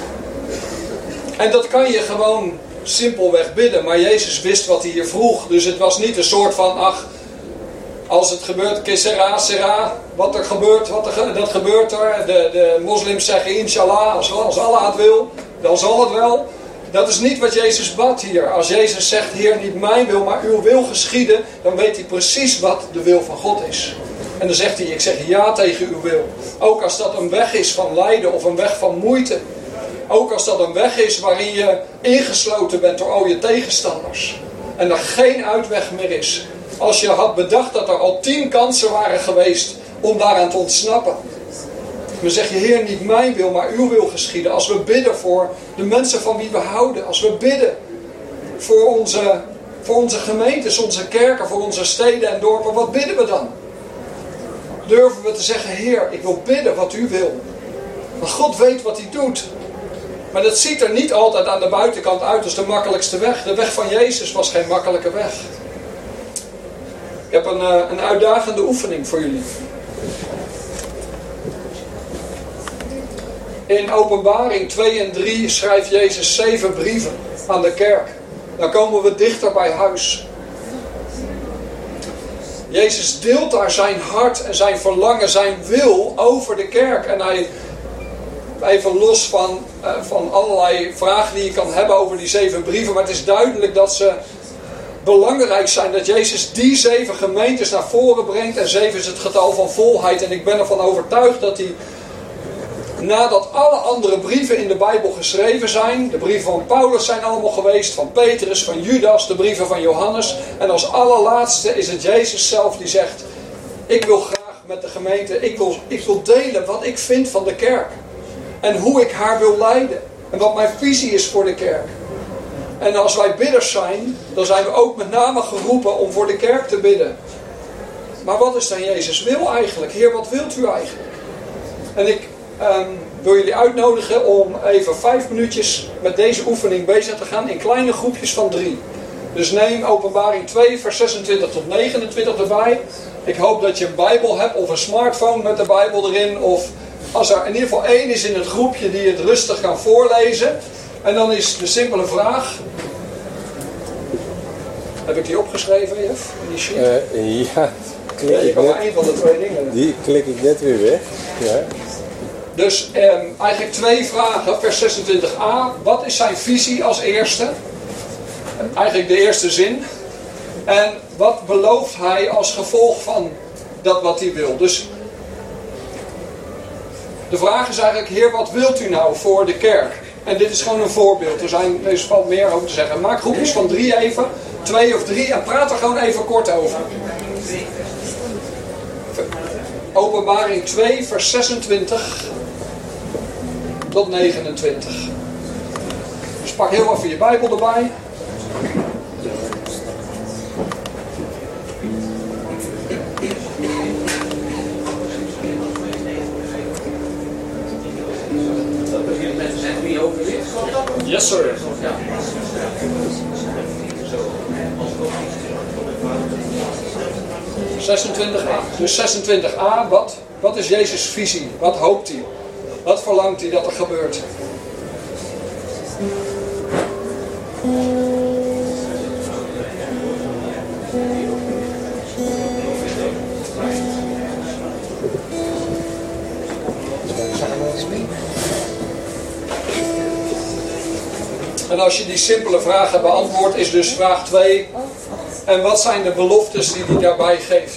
En dat kan je gewoon simpelweg bidden. Maar Jezus wist wat hij hier vroeg. Dus het was niet een soort van: ach, als het gebeurt, kissera, sera. Wat er gebeurt, wat er, dat gebeurt er. De, de moslims zeggen inshallah, als, als Allah het wil, dan zal het wel. Dat is niet wat Jezus bad hier. Als Jezus zegt: Heer, niet mijn wil, maar uw wil geschieden, dan weet hij precies wat de wil van God is. En dan zegt hij: ik zeg ja tegen uw wil. Ook als dat een weg is van lijden of een weg van moeite. Ook als dat een weg is waarin je ingesloten bent door al je tegenstanders. En er geen uitweg meer is. Als je had bedacht dat er al tien kansen waren geweest om daaraan te ontsnappen. We zeggen, Heer, niet mijn wil, maar uw wil geschieden. Als we bidden voor de mensen van wie we houden. Als we bidden voor onze, voor onze gemeentes, onze kerken, voor onze steden en dorpen. Wat bidden we dan? Durven we te zeggen, Heer, ik wil bidden wat u wil. Want God weet wat hij doet. Maar dat ziet er niet altijd aan de buitenkant uit als de makkelijkste weg. De weg van Jezus was geen makkelijke weg. Ik heb een, een uitdagende oefening voor jullie. In Openbaring twee en drie schrijft Jezus zeven brieven aan de kerk. Dan komen we dichter bij huis. Jezus deelt daar zijn hart en zijn verlangen, zijn wil over de kerk. En hij, even los van, uh, van allerlei vragen die je kan hebben over die zeven brieven. Maar het is duidelijk dat ze belangrijk zijn. Dat Jezus die zeven gemeentes naar voren brengt. En zeven is het getal van volheid. En ik ben ervan overtuigd dat hij, nadat alle andere brieven in de Bijbel geschreven zijn. De brieven van Paulus zijn allemaal geweest. Van Petrus, van Judas, de brieven van Johannes. En als allerlaatste is het Jezus zelf die zegt. Ik wil graag met de gemeente. Ik wil, ik wil delen wat ik vind van de kerk. En hoe ik haar wil leiden. En wat mijn visie is voor de kerk. En als wij bidders zijn. Dan zijn we ook met name geroepen om voor de kerk te bidden. Maar wat is dan Jezus wil eigenlijk? Heer, wat wilt u eigenlijk? En ik um, wil jullie uitnodigen om even vijf minuutjes met deze oefening bezig te gaan. In kleine groepjes van drie. Dus neem Openbaring twee vers zesentwintig tot negenentwintig erbij. Ik hoop dat je een Bijbel hebt of een smartphone met de Bijbel erin. Of als er in ieder geval één is in het groepje die het rustig kan voorlezen. En dan is de simpele vraag. Heb ik die opgeschreven, Jeff? Die sheet?
Uh, ja, klik
ja, je
ik
kan
net,
maar één van de twee dingen.
die klik ik net weer weg. Ja.
Dus eh, eigenlijk twee vragen. Vers zesentwintig a. Wat is zijn visie als eerste? Eigenlijk de eerste zin. En wat belooft hij als gevolg van dat wat hij wil? Dus de vraag is eigenlijk, Heer, wat wilt u nou voor de kerk? En dit is gewoon een voorbeeld. Er zijn er valt meer over te zeggen. Maak groepjes van drie even. Twee of drie. En praat er gewoon even kort over. Openbaring twee vers zesentwintig tot negenentwintig. Dus pak heel even je Bijbel erbij. Yes, sir. zesentwintig a. Dus zesentwintig a, wat, wat is Jezus' visie? Wat hoopt hij? Wat verlangt hij dat er gebeurt? En als je die simpele vragen beantwoordt, is dus vraag twee. En wat zijn de beloftes die hij daarbij geeft?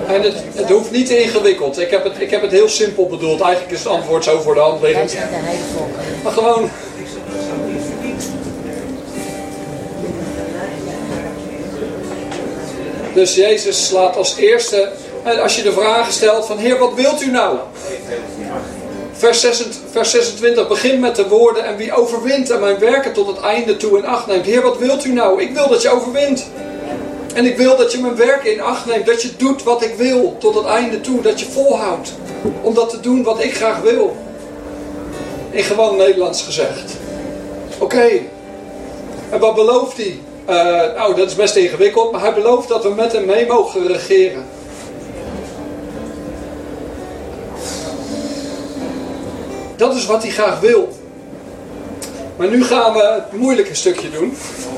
En het, het hoeft niet te ingewikkeld. Ik heb, het, ik heb het heel simpel bedoeld. Eigenlijk is het antwoord zo voor de hand liggend.
Wij zijn de heidevolken.
Maar gewoon... Dus Jezus slaat als eerste... En als je de vragen stelt van... Heer, wat wilt u nou? Vers zesentwintig begint met de woorden... En wie overwint en mijn werken tot het einde toe in acht neemt. Heer, wat wilt u nou? Ik wil dat je overwint. En ik wil dat je mijn werk in acht neemt. Dat je doet wat ik wil tot het einde toe. Dat je volhoudt. Om dat te doen wat ik graag wil. In gewoon Nederlands gezegd. Oké. Okay. En wat belooft hij? Uh, nou, dat is best ingewikkeld. Maar hij belooft dat we met hem mee mogen regeren. Dat is wat hij graag wil. Maar nu gaan we het moeilijke stukje doen.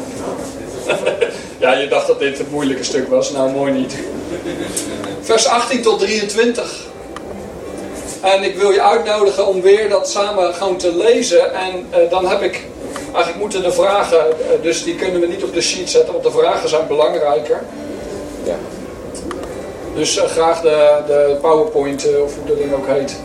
Ja, je dacht dat dit het moeilijke stuk was. Nou, mooi niet. Vers achttien tot drieëntwintig. En ik wil je uitnodigen om weer dat samen gewoon te lezen. En uh, dan heb ik... Eigenlijk moeten de vragen... Uh, dus die kunnen we niet op de sheet zetten. Want de vragen zijn belangrijker.
Ja.
Dus uh, graag de, de PowerPoint, uh, of hoe dat ding ook heet.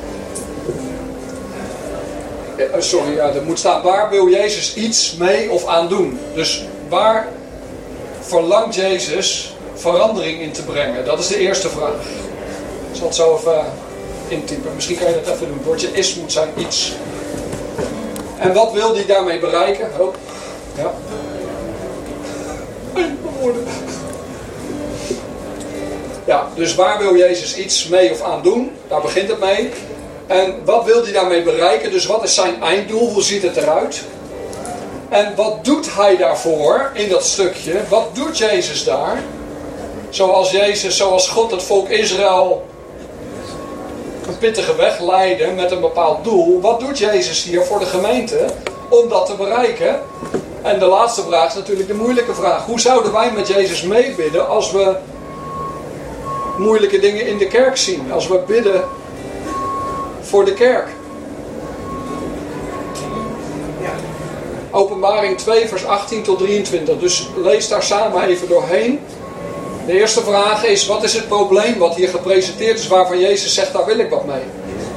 Uh, sorry, ja, er moet staan... Waar wil Jezus iets mee of aan doen? Dus waar... verlangt Jezus verandering in te brengen? Dat is de eerste vraag. Ik zal het zo even intypen. Misschien kan je dat even doen. Het woordje is moet zijn iets. En wat wil hij daarmee bereiken? Oh. Ja. Ja, dus waar wil Jezus iets mee of aan doen? Daar begint het mee. En wat wil hij daarmee bereiken? Dus wat is zijn einddoel? Hoe ziet het eruit? En wat doet hij daarvoor in dat stukje? Wat doet Jezus daar? Zoals Jezus, zoals God het volk Israël een pittige weg leidde met een bepaald doel. Wat doet Jezus hier voor de gemeente om dat te bereiken? En de laatste vraag is natuurlijk de moeilijke vraag. Hoe zouden wij met Jezus meebidden als we moeilijke dingen in de kerk zien? Als we bidden voor de kerk? Openbaring twee vers achttien tot drieëntwintig. Dus lees daar samen even doorheen. De eerste vraag is, wat is het probleem wat hier gepresenteerd is, waarvan Jezus zegt, daar wil ik wat mee?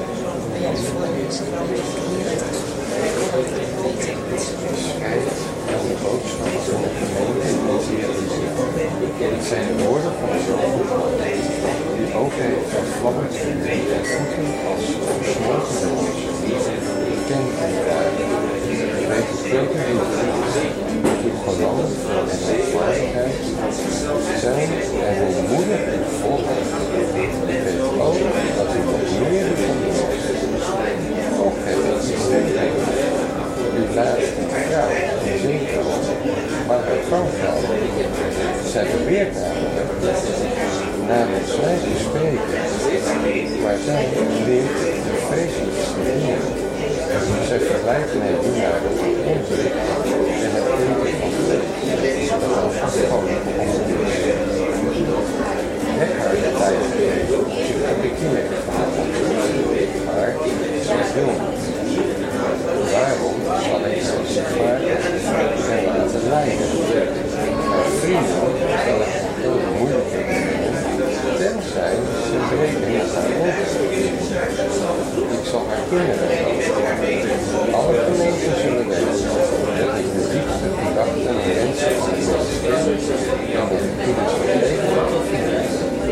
Het zijn de woorden van de Zoon, die ook heeft ontvlamd in de voeten als gesloten doos. Ken en daar. Je weet het spreken in de voeten, die geloof en rechtvaardigheid zijn en een moeder en volheid. Ik weet ook dat u wat meer van de los ook heeft gezegd. U laat een vrouw en zin komen, maar haar vrouw zij beweert namelijk namens mij te spreken, maar zij leert de vreselijkste dingen. Zij verwijt mij dienaar dat ik onzin en het eten van de leven dat al afgekomen is. Leg haar de tijd gegeven, zich heb ik niet meer gevraagd, maar zij wil niet. Waarom zal ik haar zichtbaar en laten leiden? Haar vrienden zal ik heel moeilijk hebben, tenzij ze breken met haar ogen. Ik zal haar kinderen geven. Alle gemeenten zullen weten dat ik de diepste gedachten en wensen van de mensen ken en dat ik kunnen spreken wat ik vind.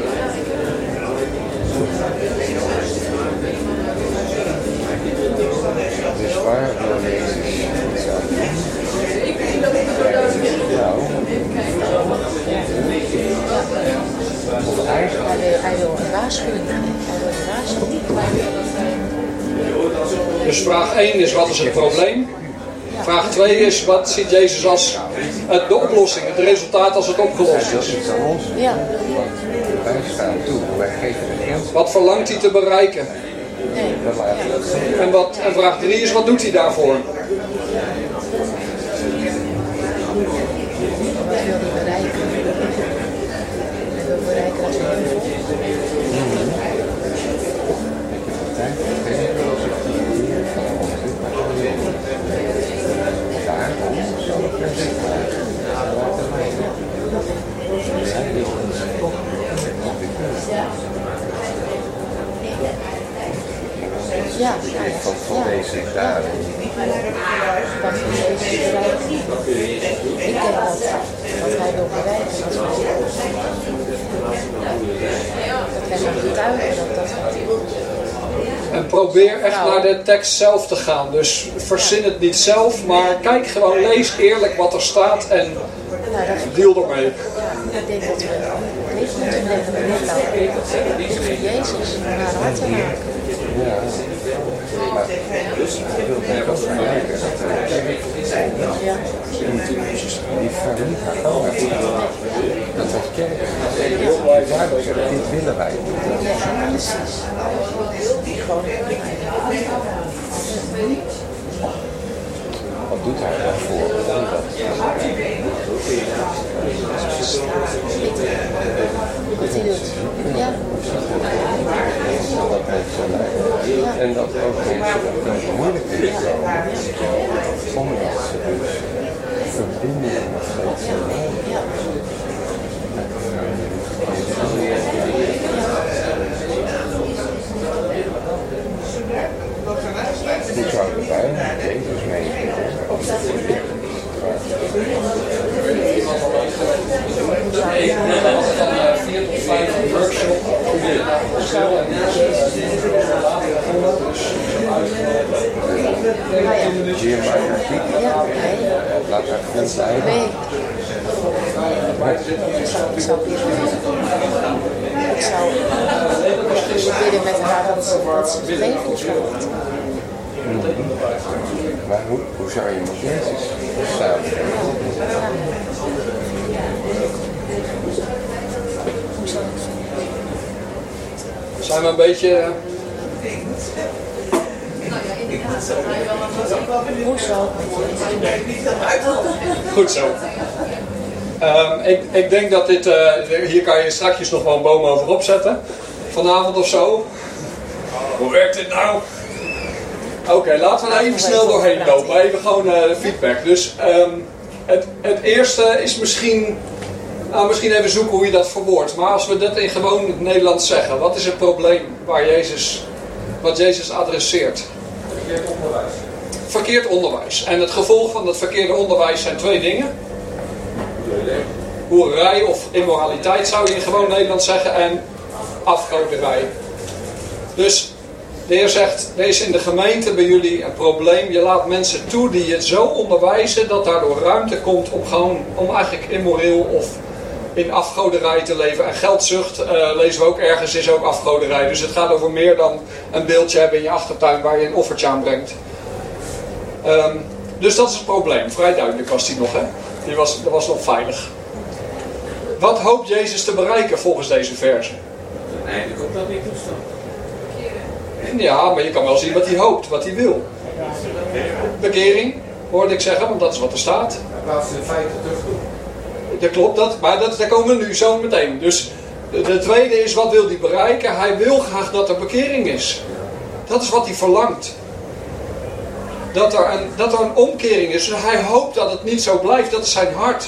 Dus waar wil Jezus iets aan doen? Nou, of eigenlijk...
Hij wil een waarschuwing. Hij wil een waarschuwing.
Dus vraag één is, wat is het probleem? Vraag twee is, wat ziet Jezus als het, de oplossing, het resultaat als het opgelost is?
Ja.
Wij staan toe, wij geven de grens.
Wat verlangt hij te bereiken?
Nee.
En, wat, en vraag drie is, wat doet hij daarvoor?
Wat wil hij bereiken? Hij wil bereiken dat we hem volgen.
Ik heb de tijd gegeven als ik die manier van onzichtbaar daarom zal ik hem zichtbaar laten leiden. Hij wil ons toch wat ik wil. van, van
Ja.
deze daden.
Wat voor Jezus bereikt. Ik denk dat wat hij wil bereiken, dat wij dat wij gaan getuigen dat dat wat hij wil.
En probeer echt naar de tekst zelf te gaan. Dus verzin het niet zelf, maar kijk gewoon, lees eerlijk wat er staat en
Nou, dat
deal ermee.
Ja, ik denk dat we deze moeten leggen met liefde voor Jezus, om haar hart te maken.
Ja. Maar ik wil het ook vergelijken.
Ja.
Die verliet haar hart. Dat was kerk. Die vader zegt, dit willen wij.
Ja, precies. Gewoon.
Wat doet hij daarvoor? Omdat
Wat hij doet. Ja.
dat mensen lijden. En dat ook mensen dat moeilijk is. Omdat ze dus verbinding nog steeds hebben.
Ja.
Hoe zou je erbij Jezus meegeven?
Ik ben altijd van vier tot vijf workshop.
Hier maar je
Ja, nee.
laat haar goed leiden.
Nee. Ik zou, ik zou bidden. Ik zou bidden met haar dat ze, dat ze vergeving vraagt.
Maar hoe, hoe zou je met Jezus staan?
Hoe zou ik
Zijn we een beetje...
Hoe zou ik met Jezus
Goed zo. Um, ik, ik denk dat dit... Uh, hier kan je straks nog wel een boom over opzetten. Vanavond of zo. Hoe werkt dit nou? Oké, okay, laten we er even snel doorheen lopen. Even gewoon uh, feedback. Dus um, het, het eerste is misschien... Nou, misschien even zoeken hoe je dat verwoordt. Maar als we dat in gewoon Nederlands zeggen. Wat is het probleem waar Jezus, wat Jezus adresseert?
Verkeerd onderwijs.
Verkeerd onderwijs. En het gevolg van dat verkeerde onderwijs zijn twee dingen. Hoererij of immoraliteit zou je in gewoon Nederlands zeggen. En afgoderij. Dus de Heer zegt, er is in de gemeente bij jullie een probleem. Je laat mensen toe die het zo onderwijzen dat daardoor ruimte komt om gewoon om eigenlijk immoreel of in afgoderij te leven. En geldzucht, uh, lezen we ook ergens, is ook afgoderij. Dus het gaat over meer dan een beeldje hebben in je achtertuin waar je een offertje aan brengt. Um, dus dat is het probleem. Vrij duidelijk was die nog, hè? Die was, dat was nog veilig. Wat hoopt Jezus te bereiken volgens deze verse?
Uiteindelijk komt dat niet toestand.
Ja, maar je kan wel zien wat hij hoopt, wat hij wil. Bekering, hoorde ik zeggen, want dat is wat er staat.
Laat ze in feite terug doen.
Dat klopt, dat, maar dat, daar komen we nu zo meteen. Dus de, de tweede is, wat wil hij bereiken? Hij wil graag dat er bekering is. Dat is wat hij verlangt. Dat er een, dat er een omkering is. Dus hij hoopt dat het niet zo blijft. Dat is zijn hart.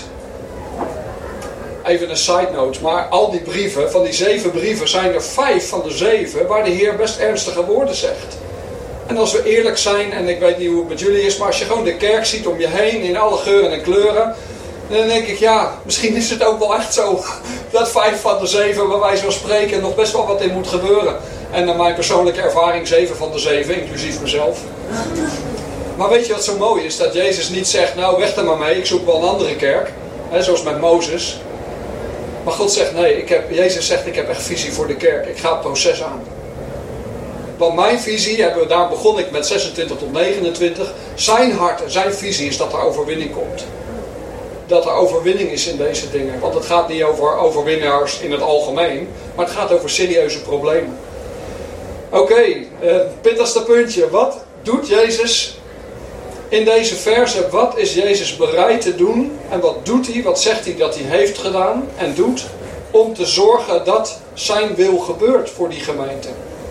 Even een side note, maar al die brieven, van die zeven brieven, zijn er vijf van de zeven waar de Heer best ernstige woorden zegt. En als we eerlijk zijn, en ik weet niet hoe het met jullie is, maar als je gewoon de kerk ziet om je heen in alle geuren en kleuren, dan denk ik, ja, misschien is het ook wel echt zo dat vijf van de zeven, waar wij zo spreken, nog best wel wat in moet gebeuren. En naar mijn persoonlijke ervaring, zeven van de zeven, inclusief mezelf. Maar weet je wat zo mooi is? Dat Jezus niet zegt, nou weg er maar mee, ik zoek wel een andere kerk. Hè, zoals met Mozes. Maar God zegt, nee, ik heb, Jezus zegt, ik heb echt visie voor de kerk. Ik ga het proces aan. Want mijn visie, hebben we, daar begon ik met zesentwintig tot negenentwintig. Zijn hart en zijn visie is dat er overwinning komt. Dat er overwinning is in deze dingen. Want het gaat niet over overwinnaars in het algemeen. Maar het gaat over serieuze problemen. Oké, okay, uh, pittigste puntje. Wat doet Jezus in deze verse? Wat is Jezus bereid te doen? En wat doet hij? Wat zegt hij dat hij heeft gedaan en doet? Om te zorgen dat zijn wil gebeurt voor die gemeente.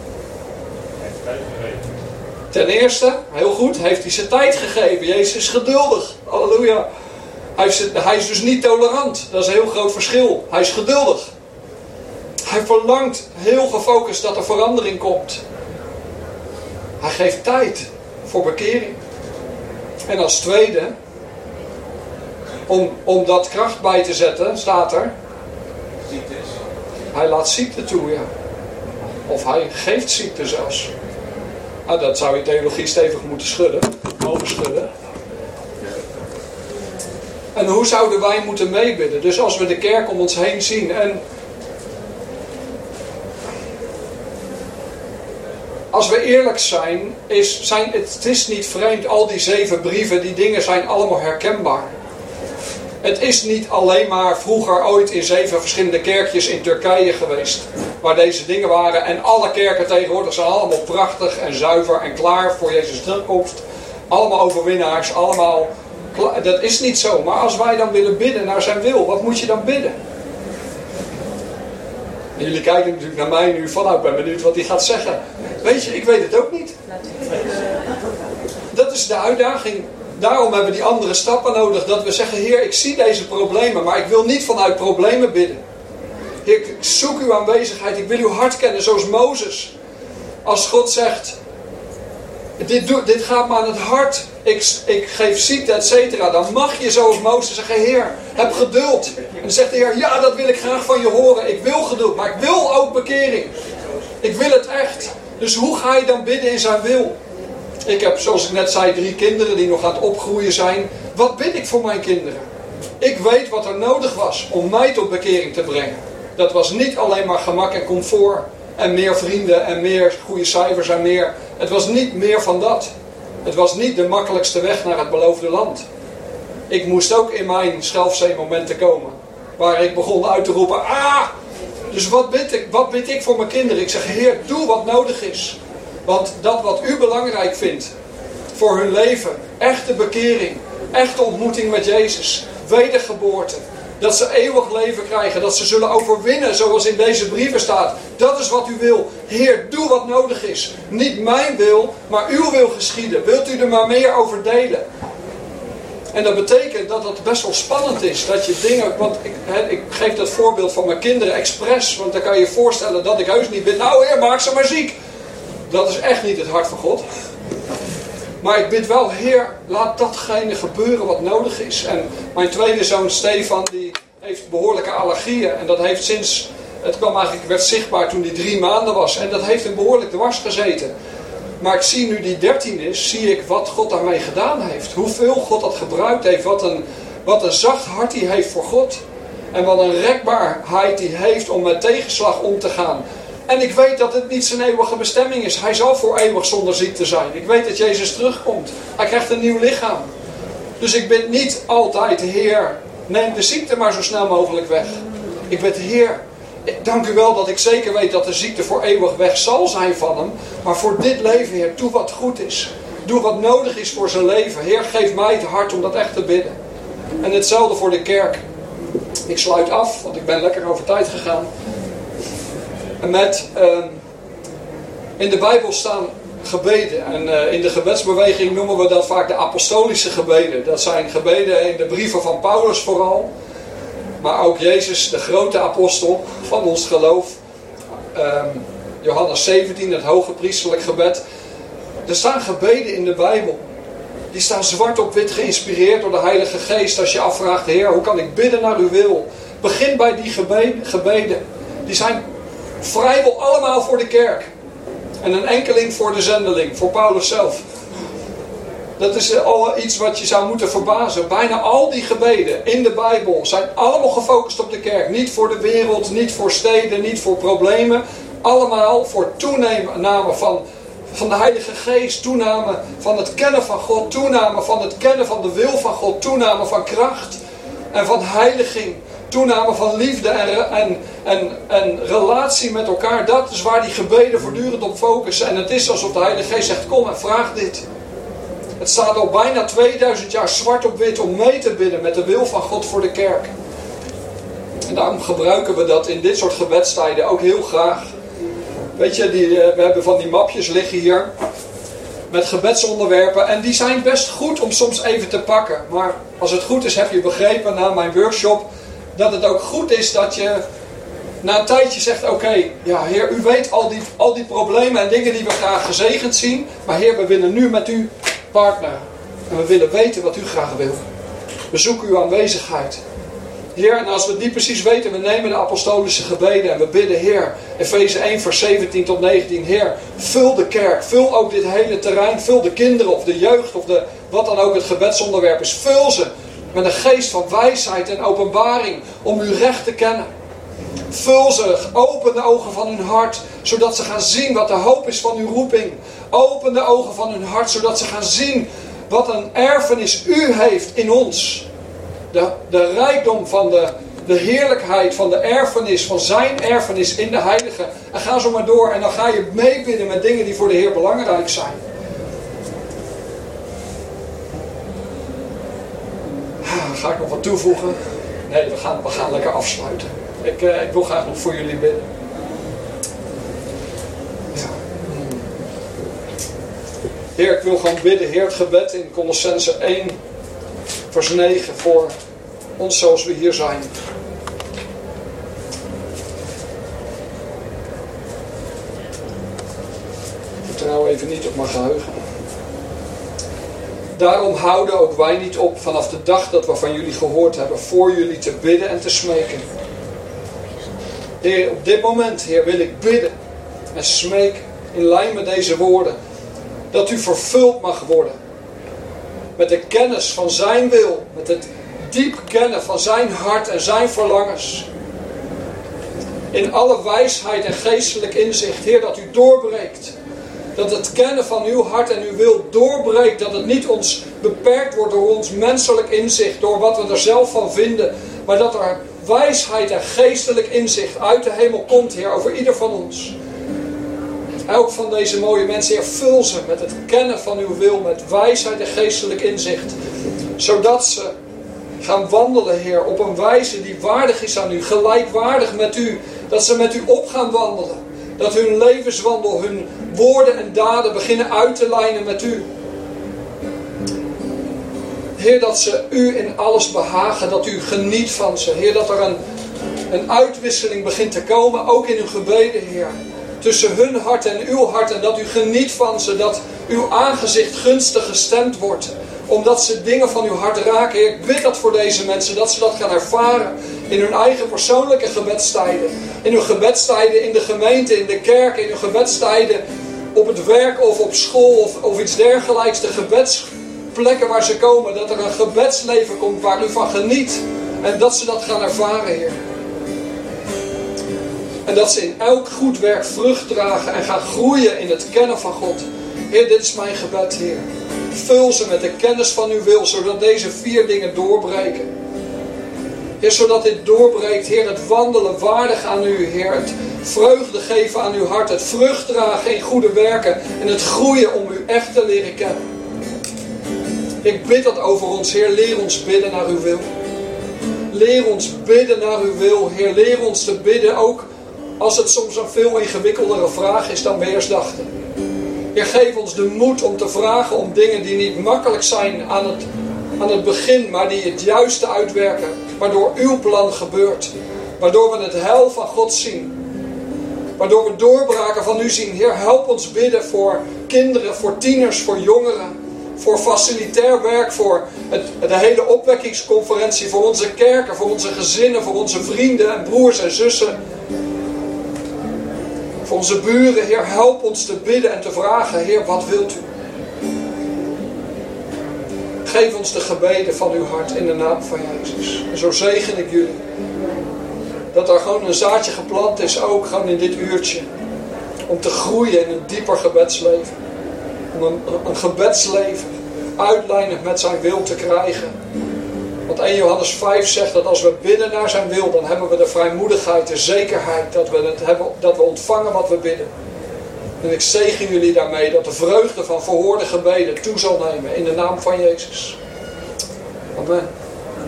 Ten eerste, heel goed, heeft hij zijn tijd gegeven. Jezus is geduldig. Halleluja. Hij is, hij is dus niet tolerant. Dat is een heel groot verschil. Hij is geduldig. Hij verlangt heel gefocust dat er verandering komt. Hij geeft tijd voor bekering. En als tweede, om, om dat kracht bij te zetten, staat er, hij laat ziekte toe, ja. Of hij geeft ziekte zelfs. Nou, dat zou je theologie stevig moeten schudden, mogen schudden. En hoe zouden wij moeten meebidden? Dus als we de kerk om ons heen zien en als we eerlijk zijn, is, zijn het, het is niet vreemd, al die zeven brieven, die dingen zijn allemaal herkenbaar. Het is niet alleen maar vroeger ooit in zeven verschillende kerkjes in Turkije geweest, waar deze dingen waren. En alle kerken tegenwoordig zijn allemaal prachtig en zuiver en klaar voor Jezus' terugkomst. Allemaal overwinnaars, allemaal klaar. Dat is niet zo. Maar als wij dan willen bidden naar zijn wil, wat moet je dan bidden? En jullie kijken natuurlijk naar mij nu van, nou, ik ben benieuwd wat hij gaat zeggen. Weet je, ik weet het ook niet. Dat is de uitdaging. Daarom hebben we die andere stappen nodig. Dat we zeggen, Heer, ik zie deze problemen, maar ik wil niet vanuit problemen bidden. Heer, ik zoek uw aanwezigheid. Ik wil uw hart kennen, zoals Mozes. Als God zegt, dit, doe, dit gaat me aan het hart. Ik, ik geef ziekte, et cetera. Dan mag je zoals Mozes zeggen, Heer, heb geduld. En dan zegt de Heer, ja, dat wil ik graag van je horen. Ik wil geduld, maar ik wil ook bekering. Ik wil het echt. Dus hoe ga je dan bidden in zijn wil? Ik heb, zoals ik net zei, drie kinderen die nog aan het opgroeien zijn. Wat bid ik voor mijn kinderen? Ik weet wat er nodig was om mij tot bekering te brengen. Dat was niet alleen maar gemak en comfort. En meer vrienden en meer goede cijfers en meer. Het was niet meer van dat. Het was niet de makkelijkste weg naar het beloofde land. Ik moest ook in mijn schelfzeemomenten komen. Waar ik begon uit te roepen, ah! Dus wat bid ik, wat bid ik voor mijn kinderen? Ik zeg, Heer, doe wat nodig is. Want dat wat u belangrijk vindt voor hun leven, echte bekering, echte ontmoeting met Jezus, wedergeboorte, dat ze eeuwig leven krijgen, dat ze zullen overwinnen zoals in deze brieven staat. Dat is wat u wil. Heer, doe wat nodig is. Niet mijn wil, maar uw wil geschieden. Wilt u er maar meer over delen? En dat betekent dat het best wel spannend is. Dat je dingen, want ik, he, ik geef dat voorbeeld van mijn kinderen expres, want dan kan je je voorstellen dat ik heus niet bid. Nou Heer, maak ze maar ziek. Dat is echt niet het hart van God. Maar ik bid wel, Heer, laat datgene gebeuren wat nodig is. En mijn tweede zoon Stefan, die heeft behoorlijke allergieën. En dat heeft sinds, het kwam eigenlijk, werd zichtbaar toen hij drie maanden was. En dat heeft hem behoorlijk dwars gezeten. Maar ik zie nu die dertien is, zie ik wat God daarmee gedaan heeft. Hoeveel God dat gebruikt heeft. Wat een, wat een zacht hart hij heeft voor God. En wat een rekbaarheid hij heeft om met tegenslag om te gaan. En ik weet dat het niet zijn eeuwige bestemming is. Hij zal voor eeuwig zonder ziekte zijn. Ik weet dat Jezus terugkomt. Hij krijgt een nieuw lichaam. Dus ik bid niet altijd, Heer, neem de ziekte maar zo snel mogelijk weg. Ik bid, Heer, dank u wel dat ik zeker weet dat de ziekte voor eeuwig weg zal zijn van hem. Maar voor dit leven, Heer, doe wat goed is. Doe wat nodig is voor zijn leven. Heer, geef mij het hart om dat echt te bidden. En hetzelfde voor de kerk. Ik sluit af, want ik ben lekker over tijd gegaan. Met, uh, in de Bijbel staan gebeden. En uh, in de gebedsbeweging noemen we dat vaak de apostolische gebeden. Dat zijn gebeden in de brieven van Paulus vooral. Maar ook Jezus, de grote apostel van ons geloof. Uh, Johannes zeventien, het hoge priesterlijk gebed. Er staan gebeden in de Bijbel. Die staan zwart op wit geïnspireerd door de Heilige Geest. Als je afvraagt, Heer, hoe kan ik bidden naar uw wil? Begin bij die gebeden. gebeden. Die zijn vrijwel allemaal voor de kerk. En een enkeling voor de zendeling, voor Paulus zelf. Dat is al iets wat je zou moeten verbazen. Bijna al die gebeden in de Bijbel zijn allemaal gefocust op de kerk. Niet voor de wereld, niet voor steden, niet voor problemen. Allemaal voor toename van, van de Heilige Geest. Toename van het kennen van God. Toename van het kennen van de wil van God. Toename van kracht en van heiliging. Toename van liefde en, en, en, en relatie met elkaar. Dat is waar die gebeden voortdurend op focussen. En het is alsof de Heilige Geest zegt, kom en vraag dit. Het staat al bijna tweeduizend jaar zwart op wit om mee te bidden met de wil van God voor de kerk. En daarom gebruiken we dat in dit soort gebedstijden ook heel graag. Weet je, die, we hebben van die mapjes liggen hier. Met gebedsonderwerpen. En die zijn best goed om soms even te pakken. Maar als het goed is, heb je begrepen na mijn workshop dat het ook goed is dat je na een tijdje zegt, oké, okay, ja Heer, u weet al die, al die problemen en dingen die we graag gezegend zien. Maar Heer, we willen nu met u partneren. En we willen weten wat u graag wil. We zoeken uw aanwezigheid. Heer, en als we het niet precies weten, we nemen de apostolische gebeden en we bidden, Heer, Efeze één vers zeventien tot negentien, Heer, vul de kerk, vul ook dit hele terrein, vul de kinderen of de jeugd of de, wat dan ook het gebedsonderwerp is, vul ze met een geest van wijsheid en openbaring om u recht te kennen. Vul ze, open de ogen van hun hart, zodat ze gaan zien wat de hoop is van uw roeping. Open de ogen van hun hart, zodat ze gaan zien wat een erfenis u heeft in ons. De, de rijkdom van de, de heerlijkheid van de erfenis, van zijn erfenis in de heilige. En ga zo maar door en dan ga je meebidden met dingen die voor de Heer belangrijk zijn. Ga ik nog wat toevoegen? Nee, we gaan, we gaan lekker afsluiten. Ik, uh, ik wil graag nog voor jullie bidden. Ja. Heer, ik wil gewoon bidden. Heer, het gebed in Colossense één vers negen voor ons zoals we hier zijn. Ik vertrouw even niet op mijn geheugen. Daarom houden ook wij niet op vanaf de dag dat we van jullie gehoord hebben, voor jullie te bidden en te smeken. Heer, op dit moment, Heer, wil ik bidden en smeken in lijn met deze woorden. Dat u vervuld mag worden met de kennis van zijn wil, met het diep kennen van zijn hart en zijn verlangens. In alle wijsheid en geestelijk inzicht, Heer, dat u doorbreekt. Dat het kennen van uw hart en uw wil doorbreekt. Dat het niet ons beperkt wordt door ons menselijk inzicht. Door wat we er zelf van vinden. Maar dat er wijsheid en geestelijk inzicht uit de hemel komt, Heer, over ieder van ons. Elk van deze mooie mensen, Heer, vul ze met het kennen van uw wil. Met wijsheid en geestelijk inzicht. Zodat ze gaan wandelen, Heer, op een wijze die waardig is aan u. Gelijkwaardig met u. Dat ze met u op gaan wandelen. Dat hun levenswandel, hun woorden en daden beginnen uit te lijnen met u. Heer, dat ze u in alles behagen, dat u geniet van ze. Heer, dat er een, een uitwisseling begint te komen, ook in uw gebeden, Heer. Tussen hun hart en uw hart, en dat u geniet van ze, dat uw aangezicht gunstig gestemd wordt. Omdat ze dingen van uw hart raken. Heer, ik bid dat voor deze mensen, dat ze dat gaan ervaren in hun eigen persoonlijke gebedstijden. In hun gebedstijden in de gemeente, in de kerk, in hun gebedstijden op het werk of op school of, of iets dergelijks. De gebedsplekken waar ze komen, dat er een gebedsleven komt waar u van geniet. En dat ze dat gaan ervaren, Heer. En dat ze in elk goed werk vrucht dragen en gaan groeien in het kennen van God. Heer, dit is mijn gebed, Heer. Vul ze met de kennis van uw wil, zodat deze vier dingen doorbreken. Heer, zodat dit doorbreekt, Heer, het wandelen waardig aan u, Heer. Het vreugde geven aan uw hart, het vrucht dragen in goede werken en het groeien om u echt te leren kennen. Ik bid dat over ons, Heer. Leer ons bidden naar uw wil. Leer ons bidden naar uw wil, Heer. Leer ons te bidden, ook als het soms een veel ingewikkeldere vraag is dan we eerst dachten. Heer, geef ons de moed om te vragen om dingen die niet makkelijk zijn aan het, aan het begin, maar die het juiste uitwerken. Waardoor uw plan gebeurt. Waardoor we het heil van God zien. Waardoor we doorbraken van u zien. Heer, help ons bidden voor kinderen, voor tieners, voor jongeren. Voor facilitair werk, voor het, de hele opwekkingsconferentie, voor onze kerken, voor onze gezinnen, voor onze vrienden en broers en zussen. Voor onze buren, Heer, help ons te bidden en te vragen, Heer, wat wilt u? Geef ons de gebeden van uw hart in de naam van Jezus. En zo zegen ik jullie. Dat er gewoon een zaadje geplant is, ook gewoon in dit uurtje. Om te groeien in een dieper gebedsleven. Om een, een gebedsleven uitlijnend met zijn wil te krijgen. Want eerste Johannes vijf zegt dat als we bidden naar zijn wil, dan hebben we de vrijmoedigheid, de zekerheid dat we, het hebben, dat we ontvangen wat we bidden. En ik zegen jullie daarmee dat de vreugde van verhoorde gebeden toe zal nemen in de naam van Jezus. Amen.